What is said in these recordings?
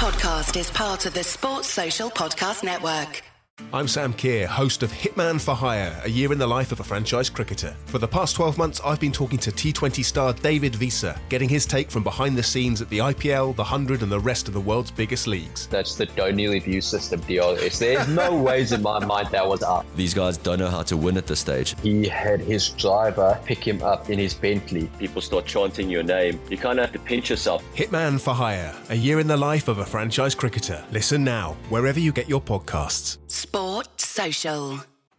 podcast is part of the Sports Social Podcast Network. I'm Sam Keir, host of Hitman for Hire, a year in the life of a franchise cricketer. For the past 12 months, I've been talking to T20 star David Visa, getting his take from behind the scenes at the IPL, the 100 and the rest of the world's biggest leagues. That's the don't nearly view system deal. There's no ways in my mind that was up. These guys don't know how to win at this stage. He had his driver pick him up in his Bentley. People start chanting your name. You kind of have to pinch yourself. Hitman for Hire, a year in the life of a franchise cricketer. Listen now, wherever you get your podcasts. Sport Social.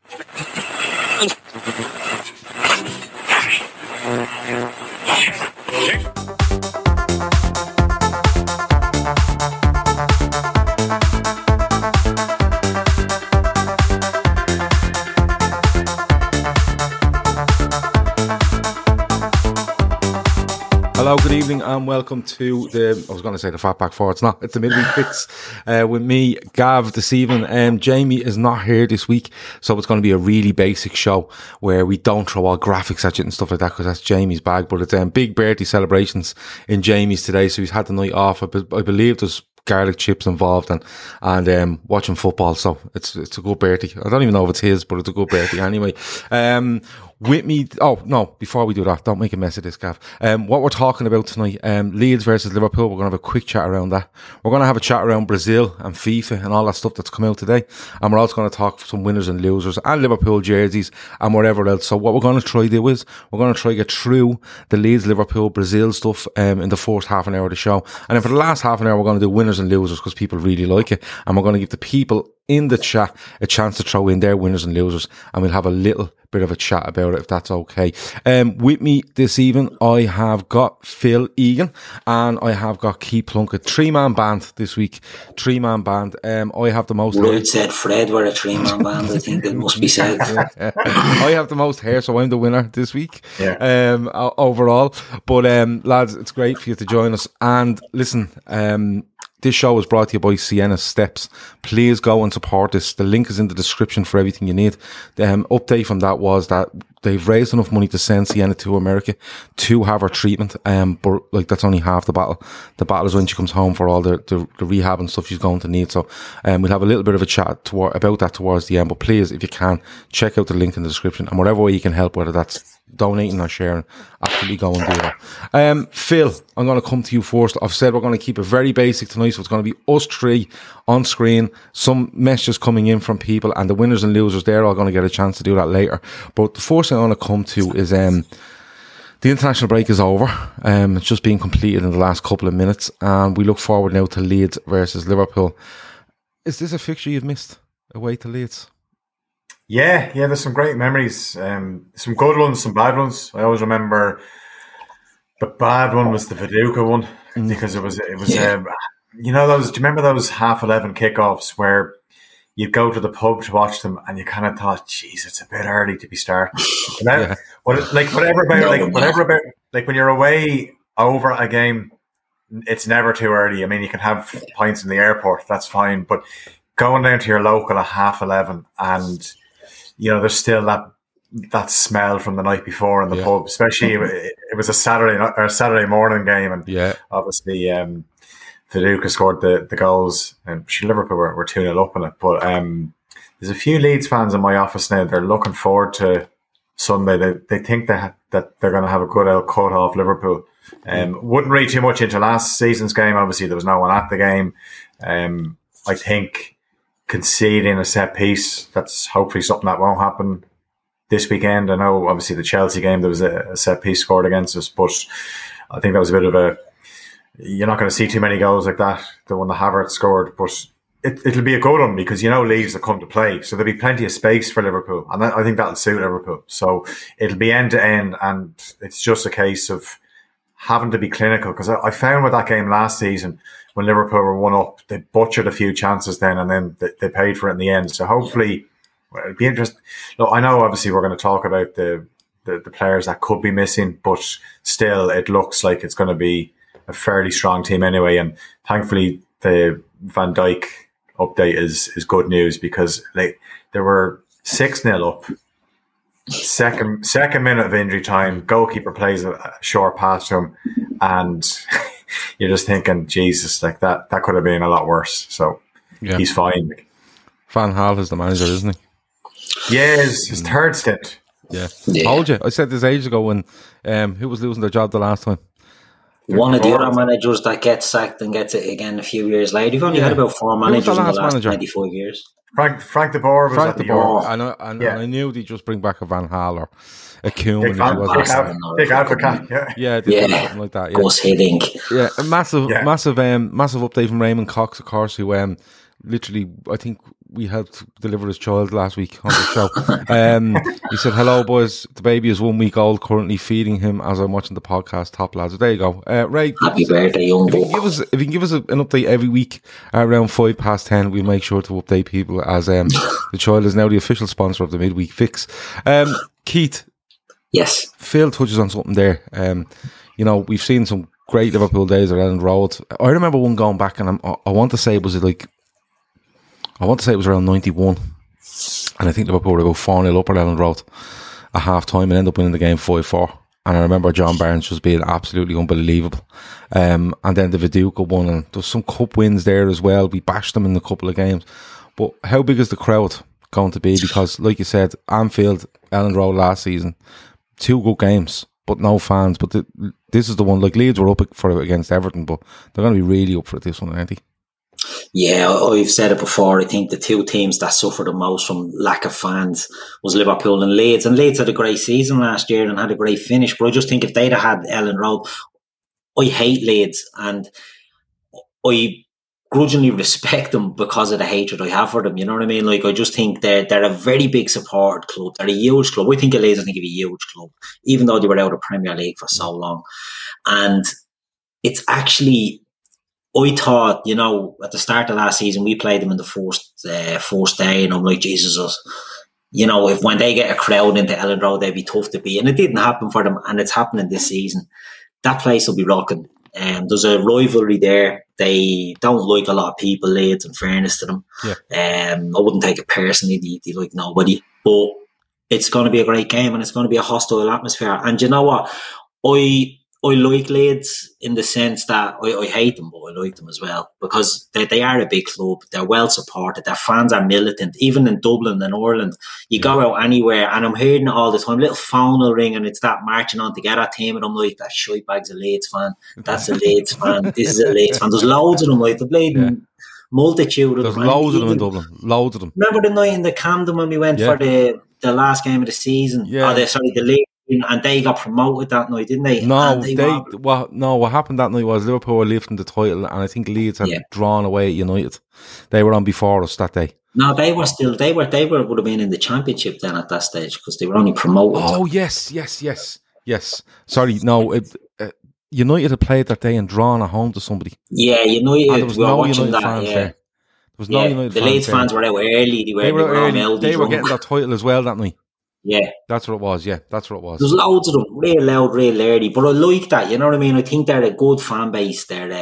Hello, good evening and welcome to the Fatback 4. It's not, it's the Midweek Fix with me, Gav, this evening. Jamie is not here this week, so it's going to be a really basic show where we don't throw all graphics at you and stuff like that because that's Jamie's bag. But it's big birthday celebrations in Jamie's today, so he's had the night off. I believe there's garlic chips involved and watching football, so it's a good birthday. I don't even know if it's his, but it's a good birthday anyway. With me, before we do that, don't make a mess of this, Gav. What we're talking about tonight, Leeds versus Liverpool, we're going to have a quick chat around that. We're going to have a chat around Brazil and FIFA and all that stuff that's come out today. And we're also going to talk some winners and losers and Liverpool jerseys and whatever else. So what we're going to try to do is, we're going to try to get through the Leeds, Liverpool, Brazil stuff in the first half an hour of the show. And then for the last half an hour, we're going to do winners and losers because people really like it. And we're going to give the people in the chat a chance to throw in their winners and losers, and we'll have a little bit of a chat about it if that's okay. With me this evening, I have got Phil Egan and I have got Keith Plunkett. 3-man band this week. 3-man band. I have the most. Word said Fred were a 3-man band. I think it must be said. I have the most hair, so I'm the winner this week. Yeah. Overall, but lads, it's great for you to join us. And listen, this show is brought to you by Sienna Steps. Please go and support this. The link is in the description for everything you need. The update from that was that they've raised enough money to send Sienna to America to have her treatment. But like that's only half the battle. The battle is when she comes home for all the rehab and stuff she's going to need. So we'll have a little bit of a chat about that towards the end. But please, if you can, check out the link in the description and whatever way you can help, whether that's donating or sharing, absolutely go and do that. Phil, I'm going to come to you first. I've said we're going to keep it very basic tonight, so it's going to be us three on screen, some messages coming in from people, and the winners and losers, they're all going to get a chance to do that later. But the first thing I want to come to is the international break is over. It's just been completed in the last couple of minutes, and we look forward now to Leeds versus Liverpool. Is this a fixture you've missed, away to Leeds? Yeah, there's some great memories. Some good ones, some bad ones. I always remember the bad one was the Viduka one because it was. You know those? Do you remember those 11:30 kickoffs where you'd go to the pub to watch them and you kind of thought, "Geez, it's a bit early to be starting." Whatever about when you're away over a game, it's never too early. I mean, you can have pints in the airport, that's fine, but going down to your local at 11:30 and there's still that smell from the night before in the pub, especially it was a Saturday morning game, and obviously Viduka scored the goals, and Liverpool were 2-0 up in it. But there's a few Leeds fans in my office now. They're looking forward to Sunday. They think that they're going to have a good old cut off Liverpool. Wouldn't read too much into last season's game. Obviously, there was no one at the game. I think conceding a set piece, that's hopefully something that won't happen this weekend. I know obviously the Chelsea game there was a set piece scored against us, but I think that was a bit of you're not going to see too many goals like that, the one that Havertz scored, but it'll be a good one because Leeds will come to play, so there'll be plenty of space for Liverpool, and I think that'll suit Liverpool. So it'll be end to end, and it's just a case of having to be clinical, because I found with that game last season when Liverpool were 1-up, they butchered a few chances then, and then they paid for it in the end. So hopefully, it'd be interesting. Look, I know obviously we're going to talk about the players that could be missing, but still it looks like it's going to be a fairly strong team anyway. And thankfully the Van Dijk update is good news, because they were 6-0 up. Second minute of injury time, goalkeeper plays a short pass to him, and you're just thinking, Jesus, like that could have been a lot worse. So he's fine. Van Gaal is the manager, isn't he? Yeah, his third stint. Yeah. Told you. I said this ages ago when who was losing their job the last time? One of the other managers that gets sacked and gets it again a few years later. You've only had about 4 managers in the last 25 years. Frank de Boer was at the Euro. I knew they'd just bring back a Van Gaal or a Koeman. Big advocate. Yeah, something like that. Gus Hiddink. Yeah, a massive update from Raymond Cox, of course, who literally, I think we helped deliver his child last week on the show. He said, "Hello, boys. The baby is 1 week old. Currently feeding him as I'm watching the podcast. Top lads." There you go, Ray. Happy birthday, young boy. If you can give us an update every week around 10:05, we'll make sure to update people as the child is now the official sponsor of the midweek fix. Keith. Yes. Phil touches on something there. We've seen some great Liverpool days at Elland Road. I remember one going back, and I want to say it was around 91, and I think Liverpool were about 4-0 up at Elland Road at half time and ended up winning the game 5-4. And I remember John Barnes just being absolutely unbelievable. And then the Viduka won, and there's some cup wins there as well. We bashed them in a couple of games. But how big is the crowd going to be? Because, like you said, Anfield, Elland Road last season, 2 good games, but no fans. But this is the one, like Leeds were up for it against Everton, but they're going to be really up for it this one, aren't they? Yeah, I've said it before. I think the 2 teams that suffered the most from lack of fans was Liverpool and Leeds. And Leeds had a great season last year and had a great finish. But I just think if they'd have had Elland Road, I hate Leeds and I grudgingly respect them because of the hatred I have for them. You know what I mean? Like, I just think they're a very big supported club. They're a huge club. I think Leeds, I think, it'd be a huge club, even though they were out of Premier League for so long. And it's actually, I thought, at the start of last season, we played them in the first day, and I'm like, Jesus, if when they get a crowd into Elland Road, they'd be tough to beat. And it didn't happen for them, and it's happening this season. That place will be rocking. There's a rivalry there. They don't like a lot of people, Leeds, in fairness to them. Yeah. I wouldn't take it personally. They like nobody. But it's going to be a great game, and it's going to be a hostile atmosphere. And you know what? I like Leeds in the sense that I hate them, but I like them as well because they are a big club. They're well supported. Their fans are militant. Even in Dublin and Ireland, you go out anywhere, and I'm hearing it all the time. Little phone will ring, and it's that marching on together team, and I'm like, that shite bag's a Leeds fan. That's a Leeds fan. This is a Leeds fan. There's loads of them, like the bleeding multitude of them. There's loads of them in Dublin. Loads of them. Remember the night in the Camden when we went for the last game of the season? Yeah. The league. And they got promoted that night, didn't they? What happened that night was Liverpool were lifting the title, and I think Leeds had drawn away at United. They were on before us that day. No, they would have been in the Championship then at that stage because they were only promoted. Oh yes. Sorry, no, United had played that day and drawn at home to somebody. Yeah, United. And there was no United fans there. There was no United fans. The Leeds fans were out early. They were early. They were getting that title as well that night. Yeah. That's what it was, That's what it was. There's loads of them, real loud, real early. But I like that, you know what I mean? I think they're a good fan base. There's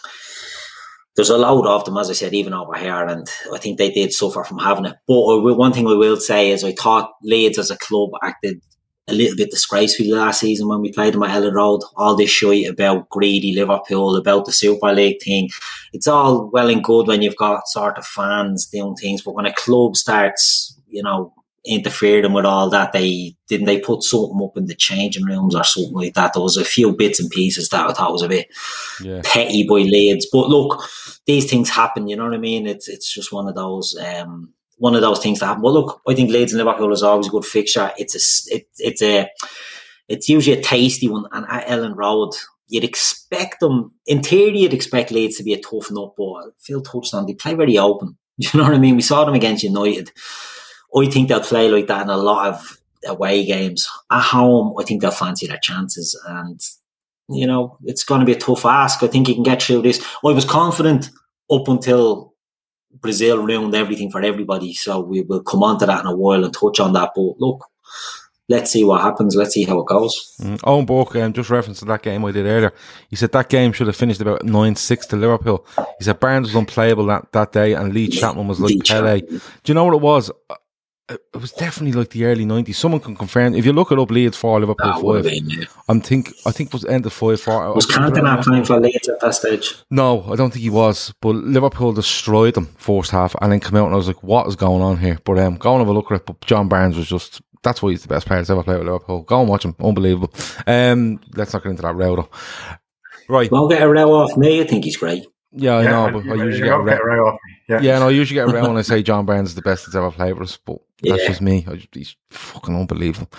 a load of them, as I said, even over here, and I think they did suffer from having it. But one thing I will say is I thought Leeds as a club acted a little bit disgracefully last season when we played them at Elland Road. All this shite about greedy Liverpool, about the Super League thing. It's all well and good when you've got sort of fans doing things, but when a club starts, interfering with all that, they put something up in the changing rooms or something like that. There was a few bits and pieces that I thought was a bit petty by Leeds. But look, these things happen, you know what I mean? It's just one of those things that happen. But look, I think Leeds and Liverpool is always a good fixture. It's usually a tasty one, and at Elland Road, you'd expect them, in theory, you'd expect Leeds to be a tough nut, but Phil touched on, they play very open. You know what I mean? We saw them against United. I think they'll play like that in a lot of away games. At home, I think they'll fancy their chances. And, it's going to be a tough ask. I think you can get through this. I was confident up until Brazil ruined everything for everybody. So we will come on to that in a while and touch on that. But look, let's see what happens. Let's see how it goes. Owen Burke, just referencing that game I did earlier, he said that game should have finished about 9-6 to Liverpool. He said Barnes was unplayable that day and Lee Chapman was like Pele. Do you know what it was? it was definitely like the early 90s. Someone can confirm. If you look it up, Leeds 4, Liverpool 5. I think it was end of 5-4. Was Cantona playing for Leeds at that stage? No, I don't think he was. But Liverpool destroyed them first half and then came out and I was like, what is going on here? But go and have a look at it. But John Barnes was just, that's why he's the best player that's ever played with Liverpool. Go and watch him. Unbelievable. Let's not get into that row though. Right. Won't get a row off me. I think he's great. Yeah, I know, but I usually get a row off me. Yeah, no, I usually get a row when I say John Barnes is the best that's ever played with us, but that's just me. He's fucking unbelievable.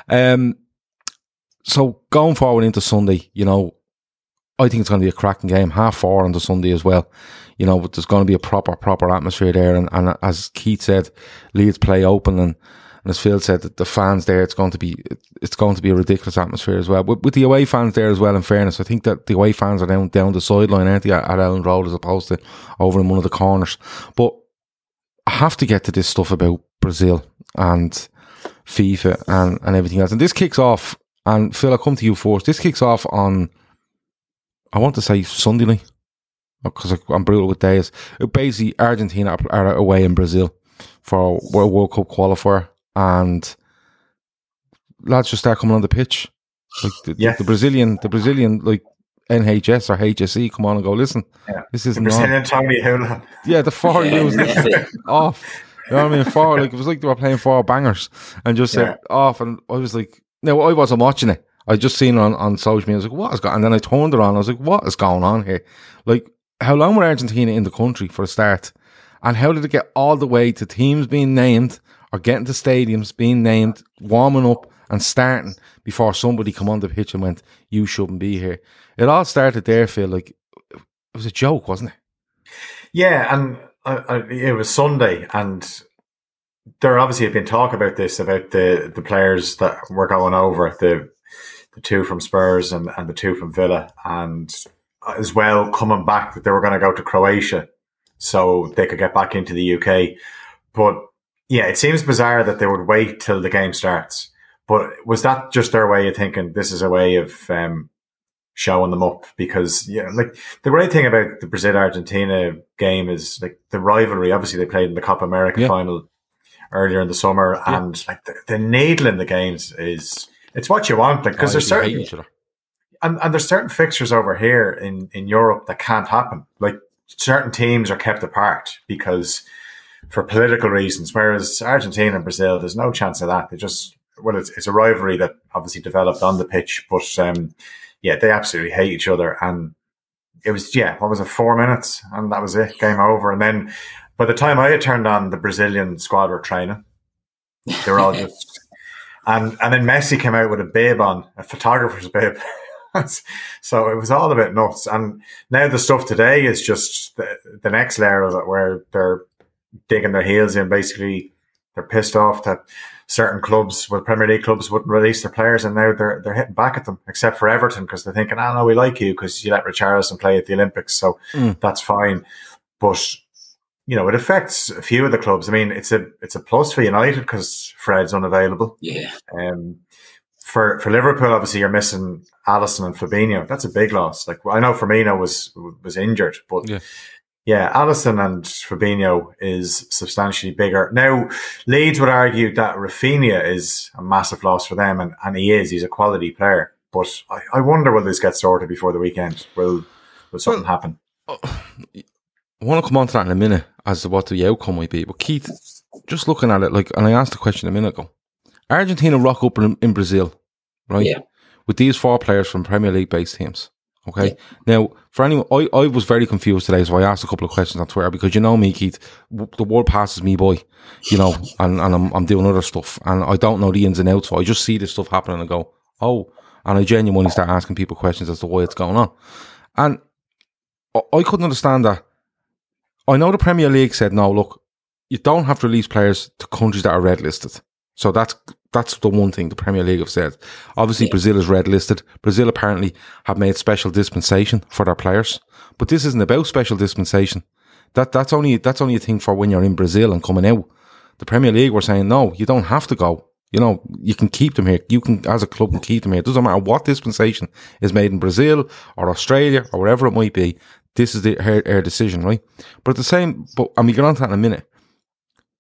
So going forward into Sunday, I think it's going to be a cracking game. 4:30 on the Sunday as well. But there's going to be a proper atmosphere there, and as Keith said, Leeds play open, and as Phil said, that the fans there, it's going to be a ridiculous atmosphere as well. With the away fans there as well, in fairness, I think that the away fans are down the sideline, aren't they, at Ellen Road as opposed to over in one of the corners. But I have to get to this stuff about Brazil and FIFA and everything else. And this kicks off, and Phil, I'll come to you first. This kicks off on, I want to say Sunday night, because I'm brutal with days. Basically, Argentina are away in Brazil for a World Cup qualifier. And lads just start coming on the pitch. Like the Brazilian like NHS or HSE come on and go, listen, this isn't on. Tommy Howland. Yeah, the 4 years off. You know what I mean? It was like they were playing 4 bangers and just said off. And I was like, no, I wasn't watching it. I just seen it on social media. I was like, what is going on? And then I turned it on. I was like, what is going on here? Like, how long were Argentina in the country for a start? And how did it get all the way to teams being named or getting to stadiums, being named, warming up and starting before somebody come on the pitch and went, you shouldn't be here? It all started there, Phil. Like, it was a joke, wasn't it? Yeah, and it was Sunday, and there obviously had been talk about this, about the players that were going over, the 2 from Spurs and the 2 from Villa, and as well coming back that they were going to go to Croatia so they could get back into the UK. But yeah, it seems bizarre that they would wait till the game starts. But was that just their way of thinking this is a way of showing them up? Because like the great thing about the Brazil-Argentina game is like the rivalry. Obviously, they played in the Copa America final earlier in the summer, and like the needle in the games it's what you want. Like, because there's certain and there's certain fixtures over here in Europe that can't happen. Like, certain teams are kept apart because for political reasons, whereas Argentina and Brazil, there's no chance of that. They just, it's a rivalry that obviously developed on the pitch, but they absolutely hate each other. And it was, what was it, 4 minutes, and that was it, game over. And then by the time I had turned on, the Brazilian squad were training. They were all just, and then Messi came out with a bib on, a photographer's bib. So it was all a bit nuts. And now the stuff today is just the next layer of it, where they're digging their heels in. Basically, they're pissed off that certain clubs, Premier League clubs, wouldn't release their players, and now they're hitting back at them, except for Everton, because they're thinking, no, we like you because you let Richarlison play at the Olympics, so that's fine. But it affects a few of the clubs. I mean, it's a plus for United because Fred's unavailable. Yeah. For Liverpool, obviously, you're missing Alisson and Fabinho. That's a big loss. Like, I know Firmino was injured, but Alisson and Fabinho is substantially bigger. Now, Leeds would argue that Rafinha is a massive loss for them, and he is. He's a quality player. But I wonder, will this get sorted before the weekend? Will something happen? I want to come on to that in a minute as to what the outcome might be. But Keith, just looking at it, and I asked the question a minute ago, Argentina rock up in Brazil, right? Yeah. With these 4 players from Premier League based teams. Okay. Yeah. Now, for anyone, I was very confused today, so I asked a couple of questions on Twitter, because me, Keith, the world passes me by, and I'm doing other stuff, and I don't know the ins and outs, so I just see this stuff happening and go, oh, and I genuinely start asking people questions as to why it's going on. And I couldn't understand that. I know the Premier League said, no, look, you don't have to release players to countries that are red listed. So that's the one thing the Premier League have said. Obviously, Brazil is red listed. Brazil apparently have made special dispensation for their players, but this isn't about special dispensation. That's only a thing for when you're in Brazil and coming out. The Premier League were saying, no, you don't have to go. You can keep them here. You can, as a club, can keep them here. It doesn't matter what dispensation is made in Brazil or Australia or wherever it might be. This is her decision, right? But and we get on to that in a minute.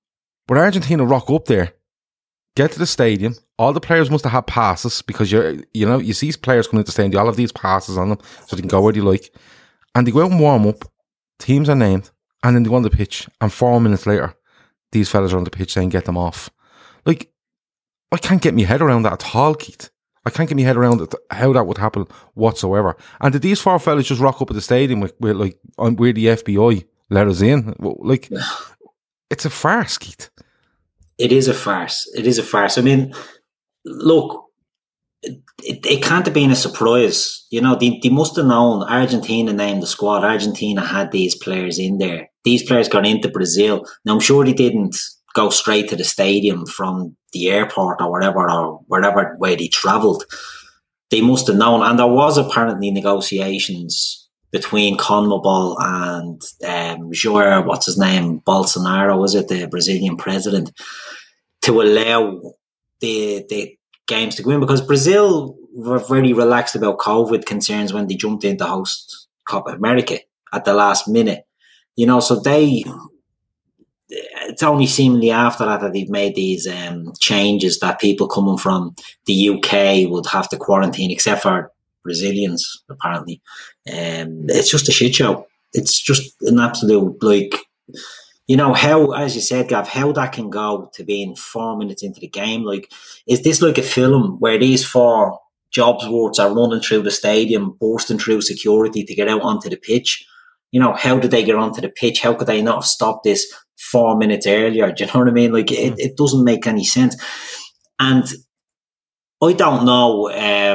But Argentina rock up there, get to the stadium. All the players must have had passes because you see players coming into the stadium. They all have these passes on them so they can go where they like. And they go out and warm up. Teams are named, and then they go on the pitch. And 4 minutes later, these fellas are on the pitch saying, "Get them off." Like, I can't get my head around that at all, Keith. I can't get my head around how that would happen whatsoever. And did these 4 fellas just rock up at the stadium with like, we're the FBI, let us in? Like, it's a farce, Keith. It is a farce. It is a farce. I mean, look, it can't have been a surprise. You know, they must have known. Argentina named the squad. Argentina had these players in there. These players got into Brazil. Now, I'm sure they didn't go straight to the stadium from the airport or wherever way they travelled. They must have known. And there was apparently negotiations between CONMEBOL and Jair, what's his name, Bolsonaro, was it, the Brazilian president, to allow the games to go in, because Brazil were very relaxed about COVID concerns when they jumped in to host Copa America at the last minute. You know, so it's only seemingly after that they've made these changes that people coming from the UK would have to quarantine, except for Brazilians, apparently. It's just a shit show. It's just an absolute, like, you know, how, as you said, Gav, how that can go to being 4 minutes into the game. Like, is this like a film where these 4 Jobsworths are running through the stadium, bursting through security to get out onto the pitch? You know, how did they get onto the pitch? How could they not have stopped this 4 minutes earlier? Do you know what I mean? Like, it doesn't make any sense. And I don't know,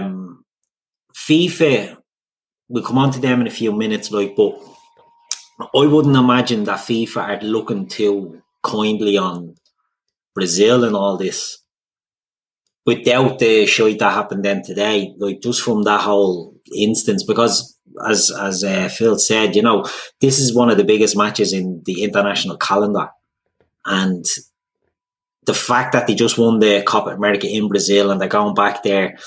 FIFA, we'll come on to them in a few minutes, like, but I wouldn't imagine that FIFA are looking too kindly on Brazil and all this without the shite that happened then today, like, just from that whole instance, because as Phil said, you know, this is one of the biggest matches in the international calendar, and the fact that they just won the Copa America in Brazil and they're going back there,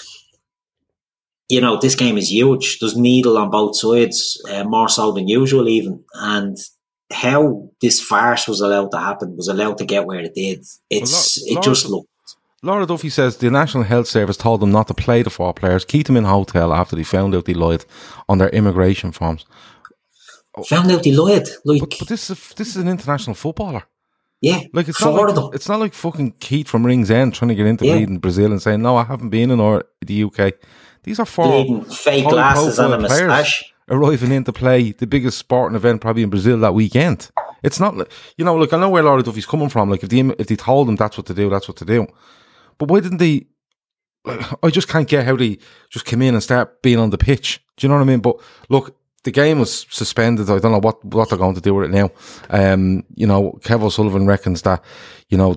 you know, this game is huge. There's needle on both sides, more so than usual even. And how this farce was allowed to happen, was allowed to get where it did, just looked. Laura Duffy says the National Health Service told them not to play the 4 players, keep them in hotel after they found out they lied on their immigration forms. Found out they lied? Like, but this is an international footballer. Yeah, like it's not like fucking Keith from Rings End trying to get into bleeding Brazil and saying, no, I haven't been in the UK. These are 4 fake glasses and a moustache arriving in to play the biggest sporting event probably in Brazil that weekend. It's not, you know, like, I know where Laura Duffy's coming from. Like, if they told them that's what to do, that's what to do. But why didn't they? I just can't get how they just come in and start being on the pitch. Do you know what I mean? But look, the game was suspended. I don't know what they're going to do with it now. You know, Kev O'Sullivan reckons that, you know,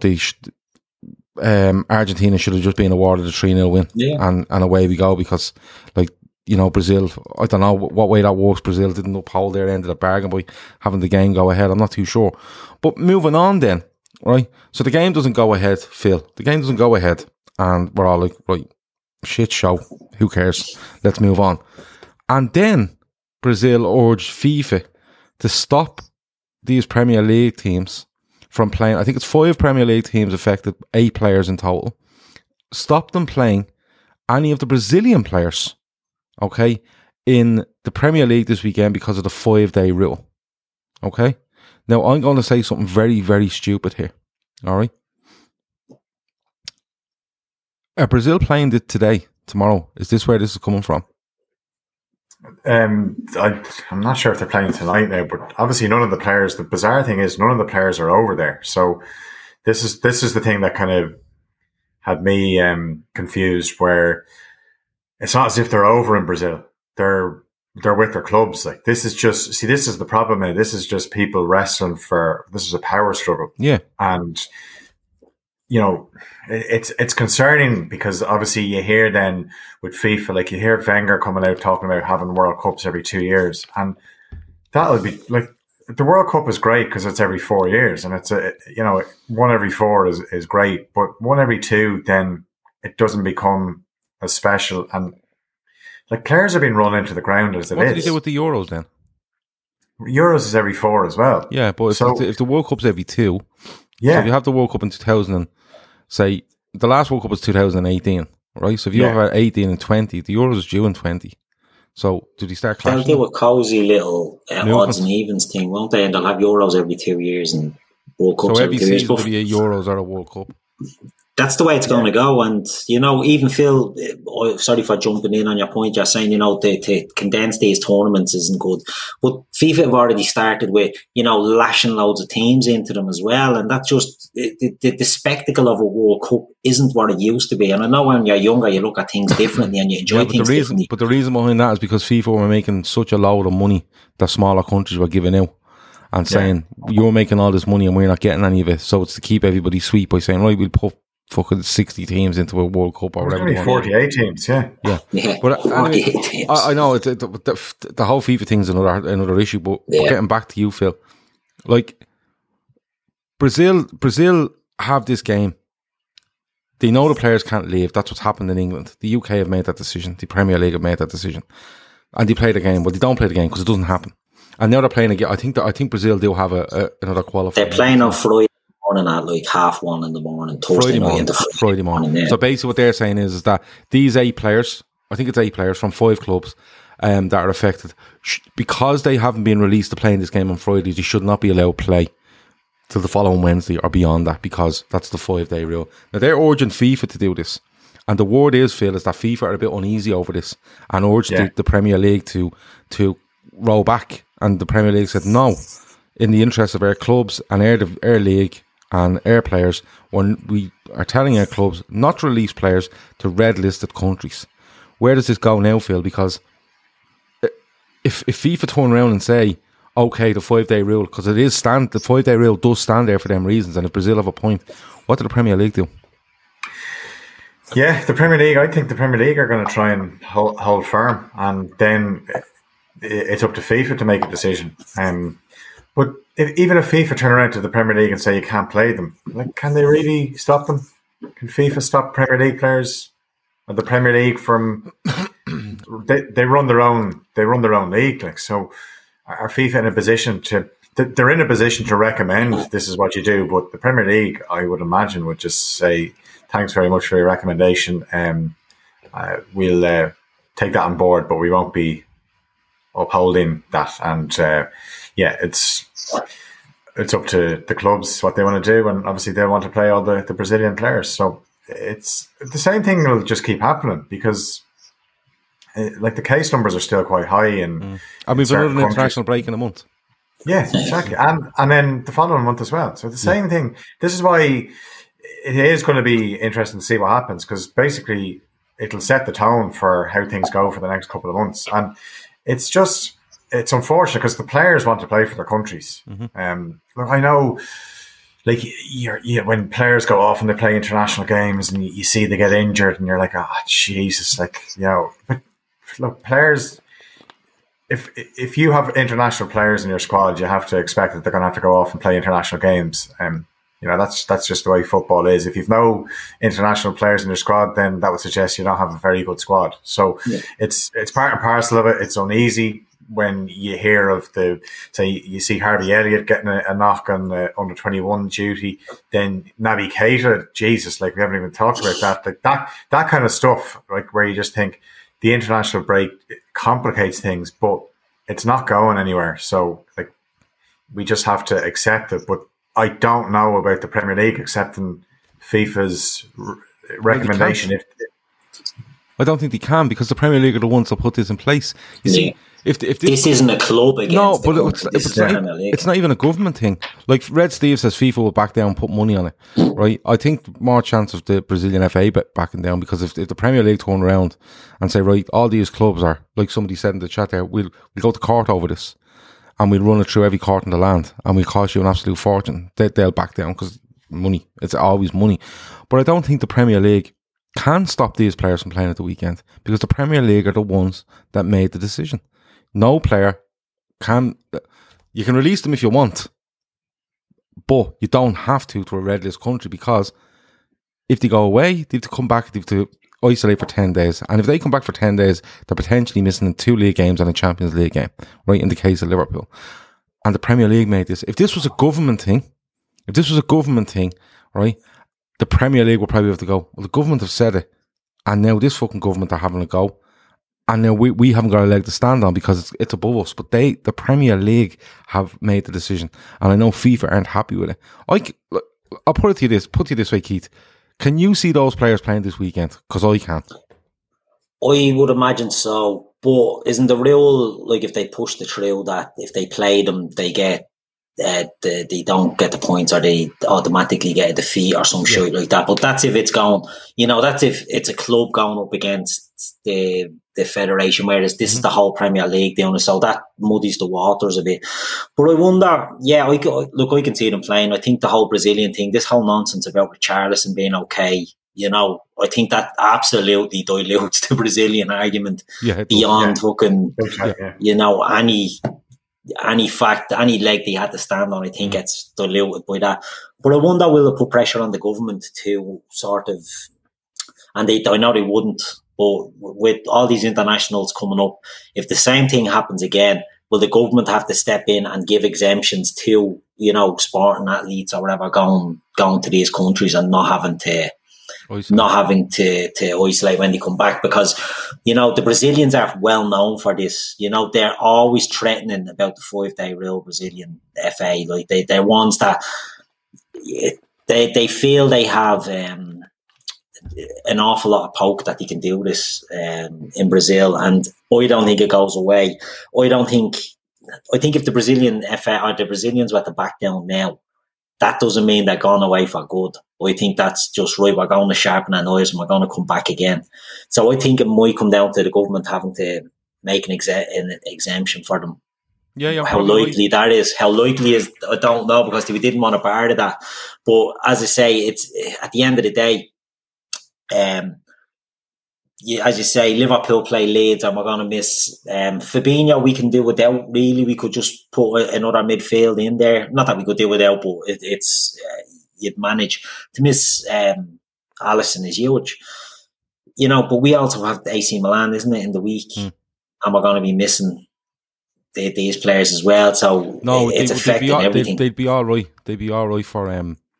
Argentina should have just been awarded a 3-0 win, and away we go, because, like, you know, Brazil, I don't know what way that works. Brazil didn't uphold their end of the bargain by having the game go ahead. I'm not too sure. But moving on then, right? So the game doesn't go ahead, Phil. The game doesn't go ahead, and we're all like, right, shit show. Who cares? Let's move on. And then Brazil urged FIFA to stop these Premier League teams from playing. I think it's 5 Premier League teams affected, 8 players in total. Stop them playing any of the Brazilian players, okay, in the Premier League this weekend because of the 5-day rule. Okay? Now, I'm going to say something very, very stupid here. All right? Are Brazil playing it today, tomorrow? Is this where this is coming from? I'm not sure if they're playing tonight now, but obviously none of the players, the bizarre thing is none of the players are over there. So this is the thing that kind of had me confused, where it's not as if they're over in Brazil. They're with their clubs. Like, this is just, see, this is the problem now. This is just people wrestling this is a power struggle. Yeah. And, you know, it's concerning, because obviously you hear then with FIFA, like, you hear Wenger coming out talking about having World Cups every 2 years, and that'll be like, the World Cup is great because it's every 4 years, and it's one every 4 is great, but one every 2, then it doesn't become as special, and like, players have been run into the ground as it is. What did you do with the Euros then? Euros is every 4 as well. Yeah, but if the World Cup's every 2. So if you have the World Cup in 2000, and say the last World Cup was 2018, right? So if you have 18 and 20, the Euros is due in 20. So did he start clashing? They'll do a cosy little odds and evens thing, won't they? And they'll have Euros every 2 years and World Cups so every 2 years. So every season will be a Euros or a World Cup. That's the way it's going to go. And, even Phil, sorry for jumping in on your point, you're saying, to condense these tournaments isn't good. But FIFA have already started with, lashing loads of teams into them as well. And that's just, the spectacle of a World Cup isn't what it used to be. And I know when you're younger, you look at things differently and you enjoy things differently. But the reason behind that is because FIFA were making such a load of money that smaller countries were giving out. And saying, you're making all this money and we're not getting any of it. So it's to keep everybody sweet by saying, right, we'll put fucking 60 teams into a World Cup or whatever. Only 48 teams, Yeah, but 48 teams. I know the whole FIFA thing is another issue. But getting back to you, Phil, like Brazil have this game. They know the players can't leave. That's what's happened in England. The UK have made that decision. The Premier League have made that decision, and they play the game. But they don't play the game because it doesn't happen. And now they're playing again. I think Brazil do have another qualifier. They're playing on Friday morning at like 1:30 in the morning, Friday morning. Yeah. So basically what they're saying is that these 8 players, I think it's 8 players from 5 clubs that are affected, because they haven't been released to play in this game on Friday, they should not be allowed to play till the following Wednesday or beyond that, because that's the 5-day rule. Now they're urging FIFA to do this. And the word is, Phil, is that FIFA are a bit uneasy over this and urged the Premier League to roll back. And the Premier League said, no, in the interest of our clubs and our league and our players, when we are telling our clubs not to release players to red-listed countries. Where does this go now, Phil? Because if FIFA turn around and say, okay, the 5-day rule, because the 5-day rule does stand there for them reasons, and if Brazil have a point, what did the Premier League do? Yeah, the Premier League, I think the Premier League are going to try and hold firm, and then it's up to FIFA to make a decision. But even if FIFA turn around to the Premier League and say you can't play them, like, can they really stop them? Can FIFA stop Premier League players or the Premier League from? They run their own league, like, so. Are FIFA in a position to? They're in a position to recommend this is what you do, but the Premier League, I would imagine, would just say thanks very much for your recommendation. We'll take that on board, but we won't be upholding that. And it's up to the clubs what they want to do, and obviously they want to play all the Brazilian players. So it's the same thing will just keep happening because. Like the case numbers are still quite high, and we've another international break in a month. Yeah, exactly, and then the following month as well. So the same thing. This is why it is going to be interesting to see what happens, because basically it'll set the tone for how things go for the next couple of months. And it's unfortunate because the players want to play for their countries. Look, I know. Like when players go off and they play international games, and you see they get injured, and you're like, oh Jesus, like but. Look, players. If you have international players in your squad, you have to expect that they're going to have to go off and play international games. That's just the way football is. If you've no international players in your squad, then that would suggest you don't have a very good squad. So it's part and parcel of it. It's uneasy when you hear of you see Harvey Elliott getting a knock on the under 21 duty, then Naby Keita, Jesus, like we haven't even talked about that. Like that kind of stuff, like where you just think. The international break complicates things, but it's not going anywhere. So, like, we just have to accept it. But I don't know about the Premier League accepting FIFA's recommendation. I don't think they can, because the Premier League are the ones that put this in place. You see, if this isn't a club against no, but it's not even a government thing. Like Red Steve says, FIFA will back down and put money on it, right? I think more chance of the Brazilian FA backing down, because if the Premier League turn around and say, right, all these clubs are, like somebody said in the chat there, we'll go to court over this, and we'll run it through every court in the land, and we'll cost you an absolute fortune. They'll back down because money. It's always money. But I don't think the Premier League can stop these players from playing at the weekend, because the Premier League are the ones that made the decision. No player can. You can release them if you want, but you don't have to a red list country, because if they go away, they have to come back, they have to isolate for 10 days. And if they come back for 10 days, they're potentially missing 2 league games and a Champions League game, right, in the case of Liverpool. And the Premier League made this. If this was a government thing, If this was a government thing, right, the Premier League will probably have to go, well, the government have said it, and now this fucking government are having a go, and now we haven't got a leg to stand on because it's above us. But the Premier League have made the decision, and I know FIFA aren't happy with it. I'll put it to you this way, Keith. Can you see those players playing this weekend? Because I can't. I would imagine so, but isn't the rule, like, if they push the through, that if they play them, they get they don't get the points, or they automatically get a defeat or some shit like that? But that's if it's going, that's if it's a club going up against the federation, whereas this is the whole Premier League doing it, so that muddies the waters a bit. But I wonder, I can see them playing. I think the whole Brazilian thing, this whole nonsense about Richarlison being okay, I think that absolutely dilutes the Brazilian argument beyond fucking, any fact, any leg they had to stand on. I think gets diluted by that. But I wonder, will it put pressure on the government to sort of, and I know they wouldn't, but with all these internationals coming up, if the same thing happens again, will the government have to step in and give exemptions to, sporting athletes or whatever going to these countries and not having to isolate when they come back? Because, the Brazilians are well known for this. They're always threatening about the 5-day rule, Brazilian FA. Like, they're ones that they feel they have an awful lot of poke that they can do this in Brazil, and I don't think it goes away. I think if the Brazilian FA or the Brazilians were to back down now, that doesn't mean they're gone away for good. I think that's just right. We're going to sharpen our knives and we're going to come back again. So I think it might come down to the government having to make an exemption for them. How likely that is, I don't know, because we didn't want to bar to that. But as I say, it's at the end of the day, as you say, Liverpool play Leeds and we're going to miss Fabinho. We can do without, really. We could just put another midfield in there. Not that we could do without, but it's you'd manage. To miss Alisson is huge. But we also have AC Milan, isn't it, in the week? And we're going to be missing these players as well. So it's affecting everything. They'd be all right. They'd be all right for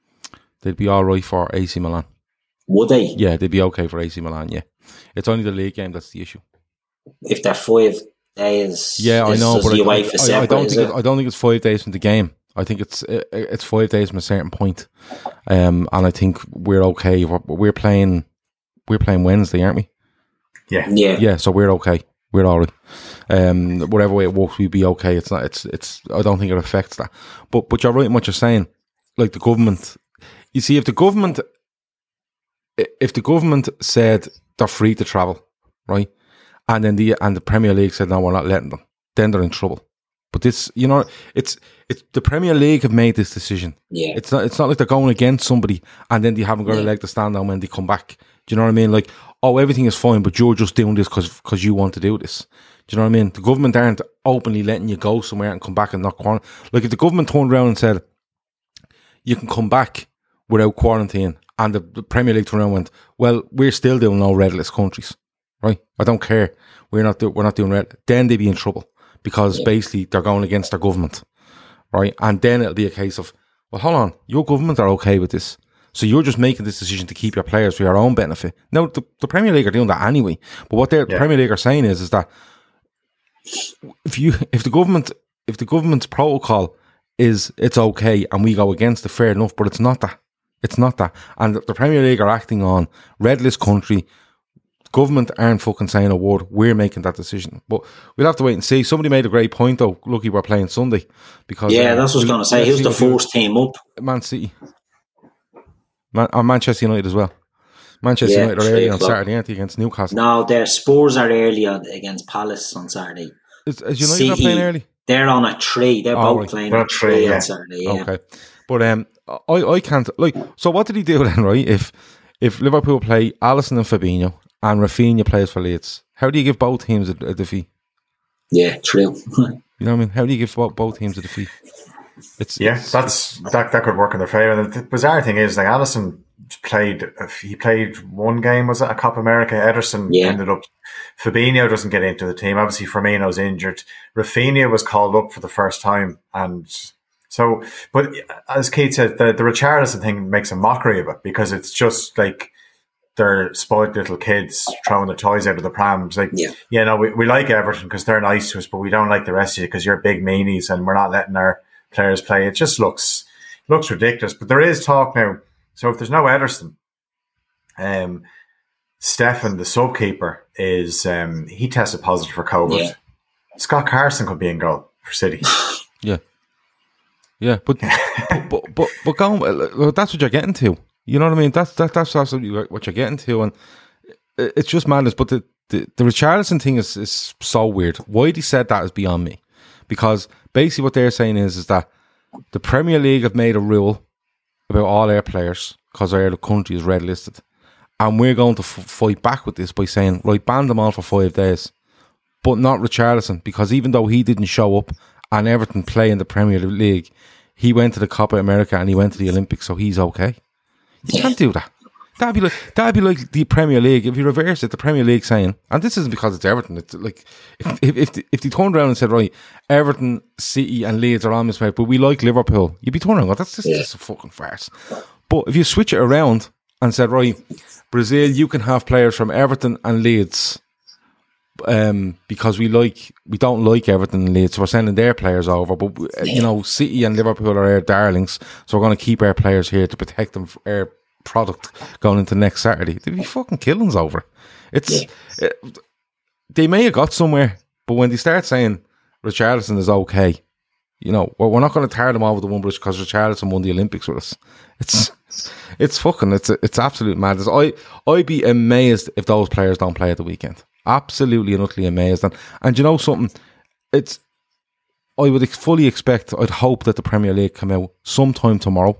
AC Milan. Would they? Yeah, they'd be okay for AC Milan, yeah. It's only the league game that's the issue. If they're 5 days, I know, but I don't think it's 5 days from the game. I think it's 5 days from a certain point, and I think we're okay. We're playing Wednesday, aren't we? Yeah. So we're okay. We're all right. Whatever way it works, we'd be okay. It's not. It's. I don't think it affects that. But you're right in what you're saying. Like the government, you see, if the government said they're free to travel, right, and then the Premier League said no, we're not letting them, then they're in trouble. But this, it's the Premier League have made this decision. Yeah, it's not like they're going against somebody and then they haven't got a leg to stand on when they come back. Do you know what I mean? Like, oh, everything is fine, but you're just doing this because you want to do this. Do you know what I mean? The government aren't openly letting you go somewhere and come back and not quarantine. Like, if the government turned around and said you can come back without quarantine, and the Premier League turned around and went, well, we're still doing no red list countries, right? I don't care. We're not doing red. Then they'd be in trouble because basically they're going against their government, right? And then it'll be a case of, well, hold on, your government are okay with this, so you're just making this decision to keep your players for your own benefit. Now, the Premier League are doing that anyway. But what the Premier League are saying is that if the government's protocol is it's okay and we go against it, fair enough, but it's not that. It's not that. And the Premier League are acting on red list country. Government aren't fucking saying a word. We're making that decision. But we'll have to wait and see. Somebody made a great point though. Lucky we're playing Sunday. Because that's what I was going to say. Who's the first team up? Man City. Manchester United as well. Manchester United are early on Saturday, aren't they, against Newcastle? No, their Spurs are early against Palace on Saturday. Is United not playing early? They're on a 3. They're both playing on 3 on Saturday. Yeah. Okay. But I can't, like, so what did he do then, right? If Liverpool play Alisson and Fabinho and Rafinha plays for Leeds, how do you give both teams a defeat? Yeah, true. You know what I mean? How do you give both teams a defeat? That could work in their favour. The bizarre thing is, like, Alisson played one game, was it a Copa America? Ederson ended up. Fabinho doesn't get into the team. Obviously, Firmino's injured. Rafinha was called up for the first time and So, but as Keith said, the Richarlison thing makes a mockery of it because it's just like they're spoiled little kids throwing their toys out of the prams. Like, we like Everton because they're nice to us, but we don't like the rest of you because you're big meanies and we're not letting our players play. It just looks ridiculous. But there is talk now. So if there's no Ederson, Stefan, the subkeeper, is he tested positive for COVID. Yeah. Scott Carson could be in goal for City. Yeah, but going, that's what you're getting to. You know what I mean? That's absolutely what you're getting to, and it's just madness. But the Richarlison thing is so weird. Why they said that is beyond me. Because basically what they're saying is that the Premier League have made a rule about all their players because our country is red listed, and we're going to fight back with this by saying, right, ban them all for 5 days, but not Richarlison, because even though he didn't show up and Everton play in the Premier League, he went to the Copa America and he went to the Olympics, so he's okay. You can't do that. That'd be like the Premier League. If you reverse it, the Premier League saying, and this isn't because it's Everton, it's like if they turned around and said, right, Everton, City and Leeds are on this way, but we like Liverpool, you'd be turning around, that's just a fucking farce. But if you switch it around and said, right, Brazil, you can have players from Everton and Leeds, because we don't like Everton and Leeds, so we're sending their players over, but City and Liverpool are our darlings, so we're going to keep our players here to protect them for our product going into next Saturday. They'd be fucking killings over. They may have got somewhere, but when they start saying Richarlison is okay, we're not going to tear them over the one brush because Richarlison won the Olympics with us. It's absolute madness. I'd be amazed if those players don't play at the weekend. Absolutely and utterly amazed. And you know something? I would fully expect, I'd hope that the Premier League come out sometime tomorrow,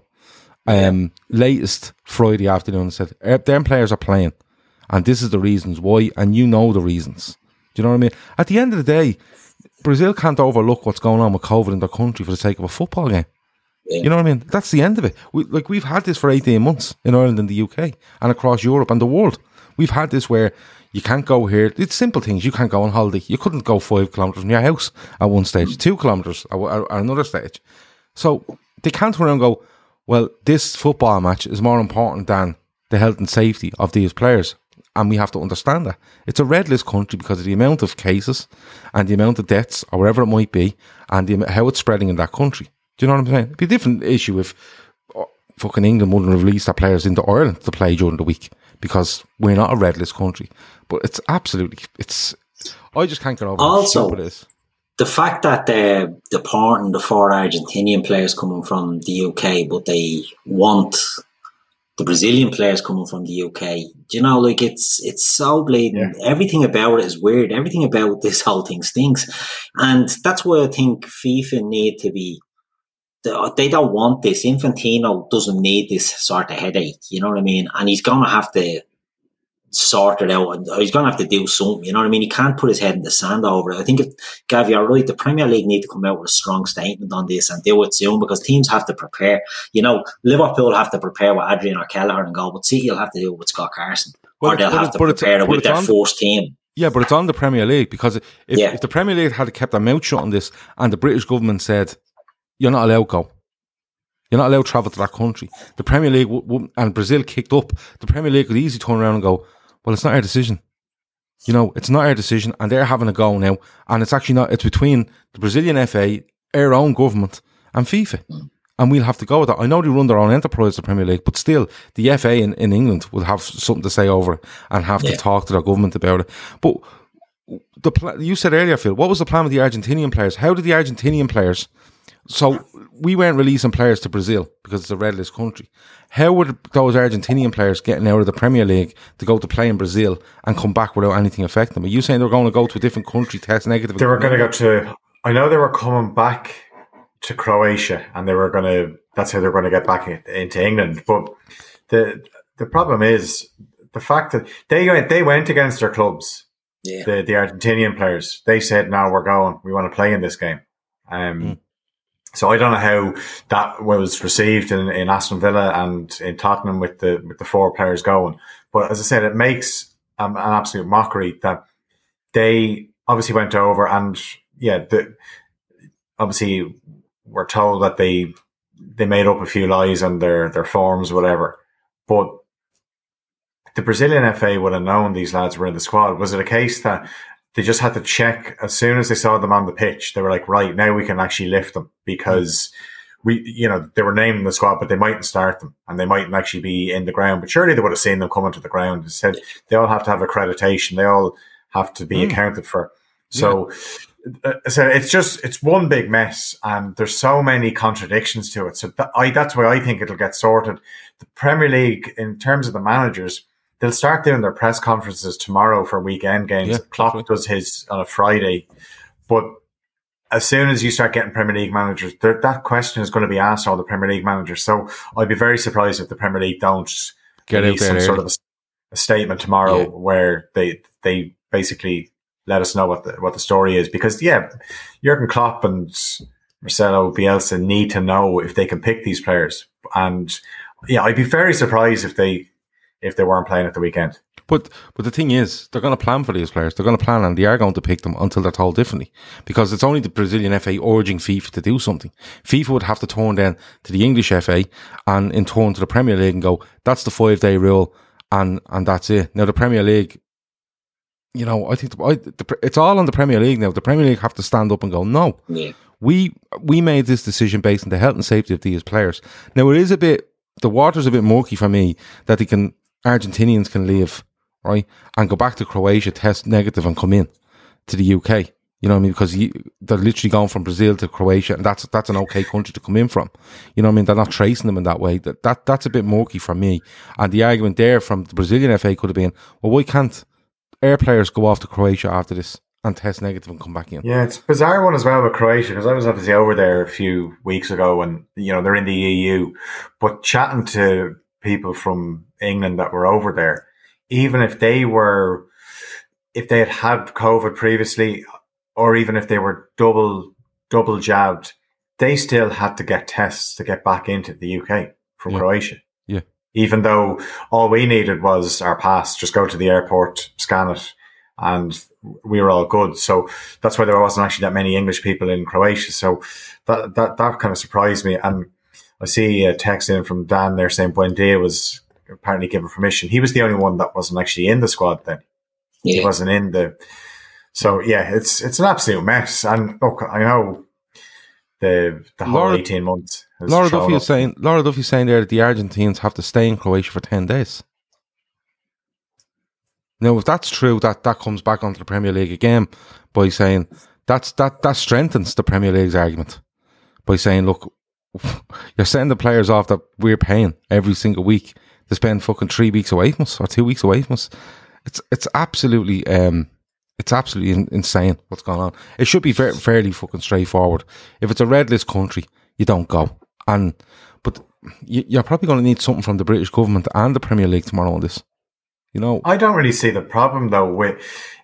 latest Friday afternoon, and said, them players are playing and this is the reasons why, and you know the reasons. Do you know what I mean? At the end of the day, Brazil can't overlook what's going on with COVID in their country for the sake of a football game. You know what I mean? That's the end of it. We've had this for 18 months in Ireland and the UK and across Europe and the world. We've had this where you can't go here. It's simple things. You can't go on holiday. You couldn't go 5 kilometres from your house at one stage, 2 kilometres at another stage. So they can't turn around and go, well, this football match is more important than the health and safety of these players. And we have to understand that. It's a red list country because of the amount of cases and the amount of deaths or whatever it might be and how it's spreading in that country. Do you know what I'm saying? It'd be a different issue if fucking England wouldn't have released their players into Ireland to play during the week because we're not a red list country. But it's absolutely, I just can't get over also, how stupid it is. The fact that they're deporting the 4 Argentinian players coming from the UK, but they want the Brazilian players coming from the UK, it's so blatant. Yeah. Everything about it is weird. Everything about this whole thing stinks. And that's why I think FIFA need to be, they don't want this. Infantino doesn't need this sort of headache, you know what I mean? And he's going to have to sort it out, and he's going to have to do something, you know what I mean? He can't put his head in the sand over it. I think, Gav, you're right, the Premier League need to come out with a strong statement on this and do it soon, because teams have to prepare. Liverpool have to prepare with Adrian or Kelleher and go, but City will have to do it with Scott Carson, or they'll have to prepare it with their first team. Yeah, but it's on the Premier League, because if the Premier League had kept their mouth shut on this and the British government said, you're not allowed to go, you're not allowed to travel to that country, the Premier League and Brazil kicked up, the Premier League could easily turn around and go, well, it's not our decision. It's not our decision, and they're having a go now. And it's actually not, it's between the Brazilian FA, our own government, and FIFA. And we'll have to go with that. I know they run their own enterprise, the Premier League, but still, the FA in England will have something to say over it and have to talk to their government about it. But you said earlier, Phil, what was the plan with the Argentinian players? How did the Argentinian players... So we weren't releasing players to Brazil because it's a red list country. How were those Argentinian players getting out of the Premier League to go to play in Brazil and come back without anything affecting them? Are you saying they were going to go to a different country, test negative? They were going to go to... I know they were coming back to Croatia, and that's how they're going to get back into England. But the problem is the fact that they went against their clubs. Yeah. The Argentinian players, they said, "No, we want to play in this game." So I don't know how that was received in Aston Villa and in Tottenham with the 4 players going. But as I said, it makes an absolute mockery that they obviously went over, and obviously were told that they made up a few lies on their forms, whatever. But the Brazilian FA would have known these lads were in the squad. Was it a case that they just had to check as soon as they saw them on the pitch? They were like, right, now we can actually lift them because they were named in the squad, but they mightn't start them and they mightn't actually be in the ground. But surely they would have seen them coming to the ground and said they all have to have accreditation. They all have to be accounted for. So, it's one big mess and there's so many contradictions to it. So that's why I think it'll get sorted. The Premier League, in terms of the managers, they'll start doing their press conferences tomorrow for weekend games. Yeah, Klopp does his on a Friday. But as soon as you start getting Premier League managers, that question is going to be asked all the Premier League managers. So I'd be very surprised if the Premier League don't get out there sort of a statement tomorrow where they basically let us know what the story is. Because, Jurgen Klopp and Marcelo Bielsa need to know if they can pick these players. And, I'd be very surprised if they weren't playing at the weekend. But the thing is, they're going to plan for these players. They're going to plan and they are going to pick them until they're told differently. Because it's only the Brazilian FA urging FIFA to do something. FIFA would have to turn then to the English FA and in turn to the Premier League and go, that's the 5-day rule and that's it. Now the Premier League, I think it's all on the Premier League now. The Premier League have to stand up and go, no, we made this decision based on the health and safety of these players. Now it is the water's a bit murky for me that Argentinians can leave, right, and go back to Croatia, test negative and come in to the UK. You know what I mean? Because they're literally going from Brazil to Croatia and that's an okay country to come in from. You know what I mean? They're not tracing them in that way. That's a bit murky for me. And the argument there from the Brazilian FA could have been, well, why can't air players go off to Croatia after this and test negative and come back in? Yeah, it's a bizarre one as well with Croatia because I was obviously over there a few weeks ago and, they're in the EU. But chatting to people from England that were over there, even if they had COVID previously or even if they were double jabbed, they still had to get tests to get back into the UK from Croatia. Yeah. Even though all we needed was our pass, just go to the airport, scan it, and we were all good. So that's why there wasn't actually that many English people in Croatia. So that kind of surprised me. And I see a text in from Dan there saying Buendia was apparently given permission. He was the only one that wasn't actually in the squad then. Yeah. He wasn't in the... So, it's an absolute mess. And look, I know the whole 18 months has Laura Duffy's saying there that the Argentines have to stay in Croatia for 10 days. Now, if that's true, that comes back onto the Premier League again by saying that strengthens the Premier League's argument by saying, look, you're sending players off that we're paying every single week to spend fucking 3 weeks away from us or 2 weeks away from us. It's absolutely insane what's going on. It should be fairly fucking straightforward. If it's a red list country, you don't go. But you're probably going to need something from the British government and the Premier League tomorrow on this. I don't really see the problem though with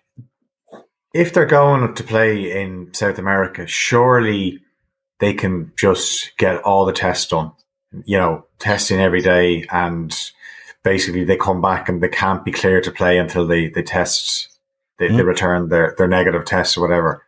if they're going to play in South America, surely they can just get all the tests done, testing every day, and basically they come back and they can't be clear to play until they test, they return their negative tests or whatever.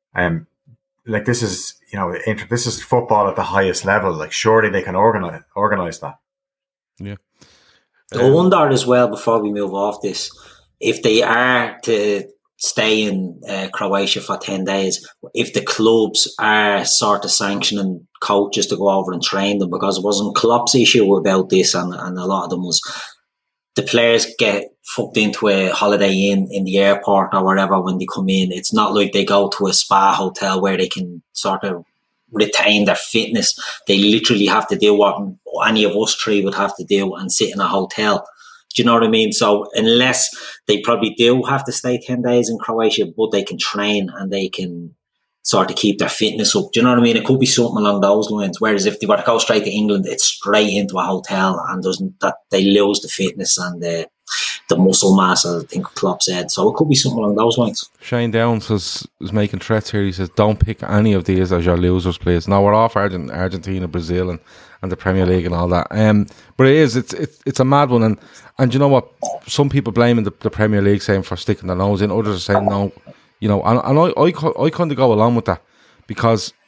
Like this is, this is football at the highest level. Like surely they can organize that. Yeah. I wonder as well, before we move off this, if they are to stay in Croatia for 10 days, if the clubs are sort of sanctioning coaches to go over and train them, because it wasn't Klopp's issue about this, and a lot of them was the players get fucked into a Holiday Inn in the airport or whatever when they come in. It's not like they go to a spa hotel where they can sort of retain their fitness. They literally have to do what any of us three would have to do and sit in a hotel. Do you know what I mean? So unless they probably do have to stay 10 days in Croatia, but they can train and they can sort of keep their fitness up. Do you know what I mean? It could be something along those lines. Whereas if they were to go straight to England, it's straight into a hotel and they lose the fitness and the muscle mass, as I think Klopp said. So it could be something along those lines. Shane Downs is making threats here. He says, don't pick any of these as your losers, please. Now, we're off Argentina, Brazil and the Premier League and all that. But it's a mad one. And you know what? Some people blaming the Premier League saying for sticking their nose in. Others are saying no. And I kind of go along with that because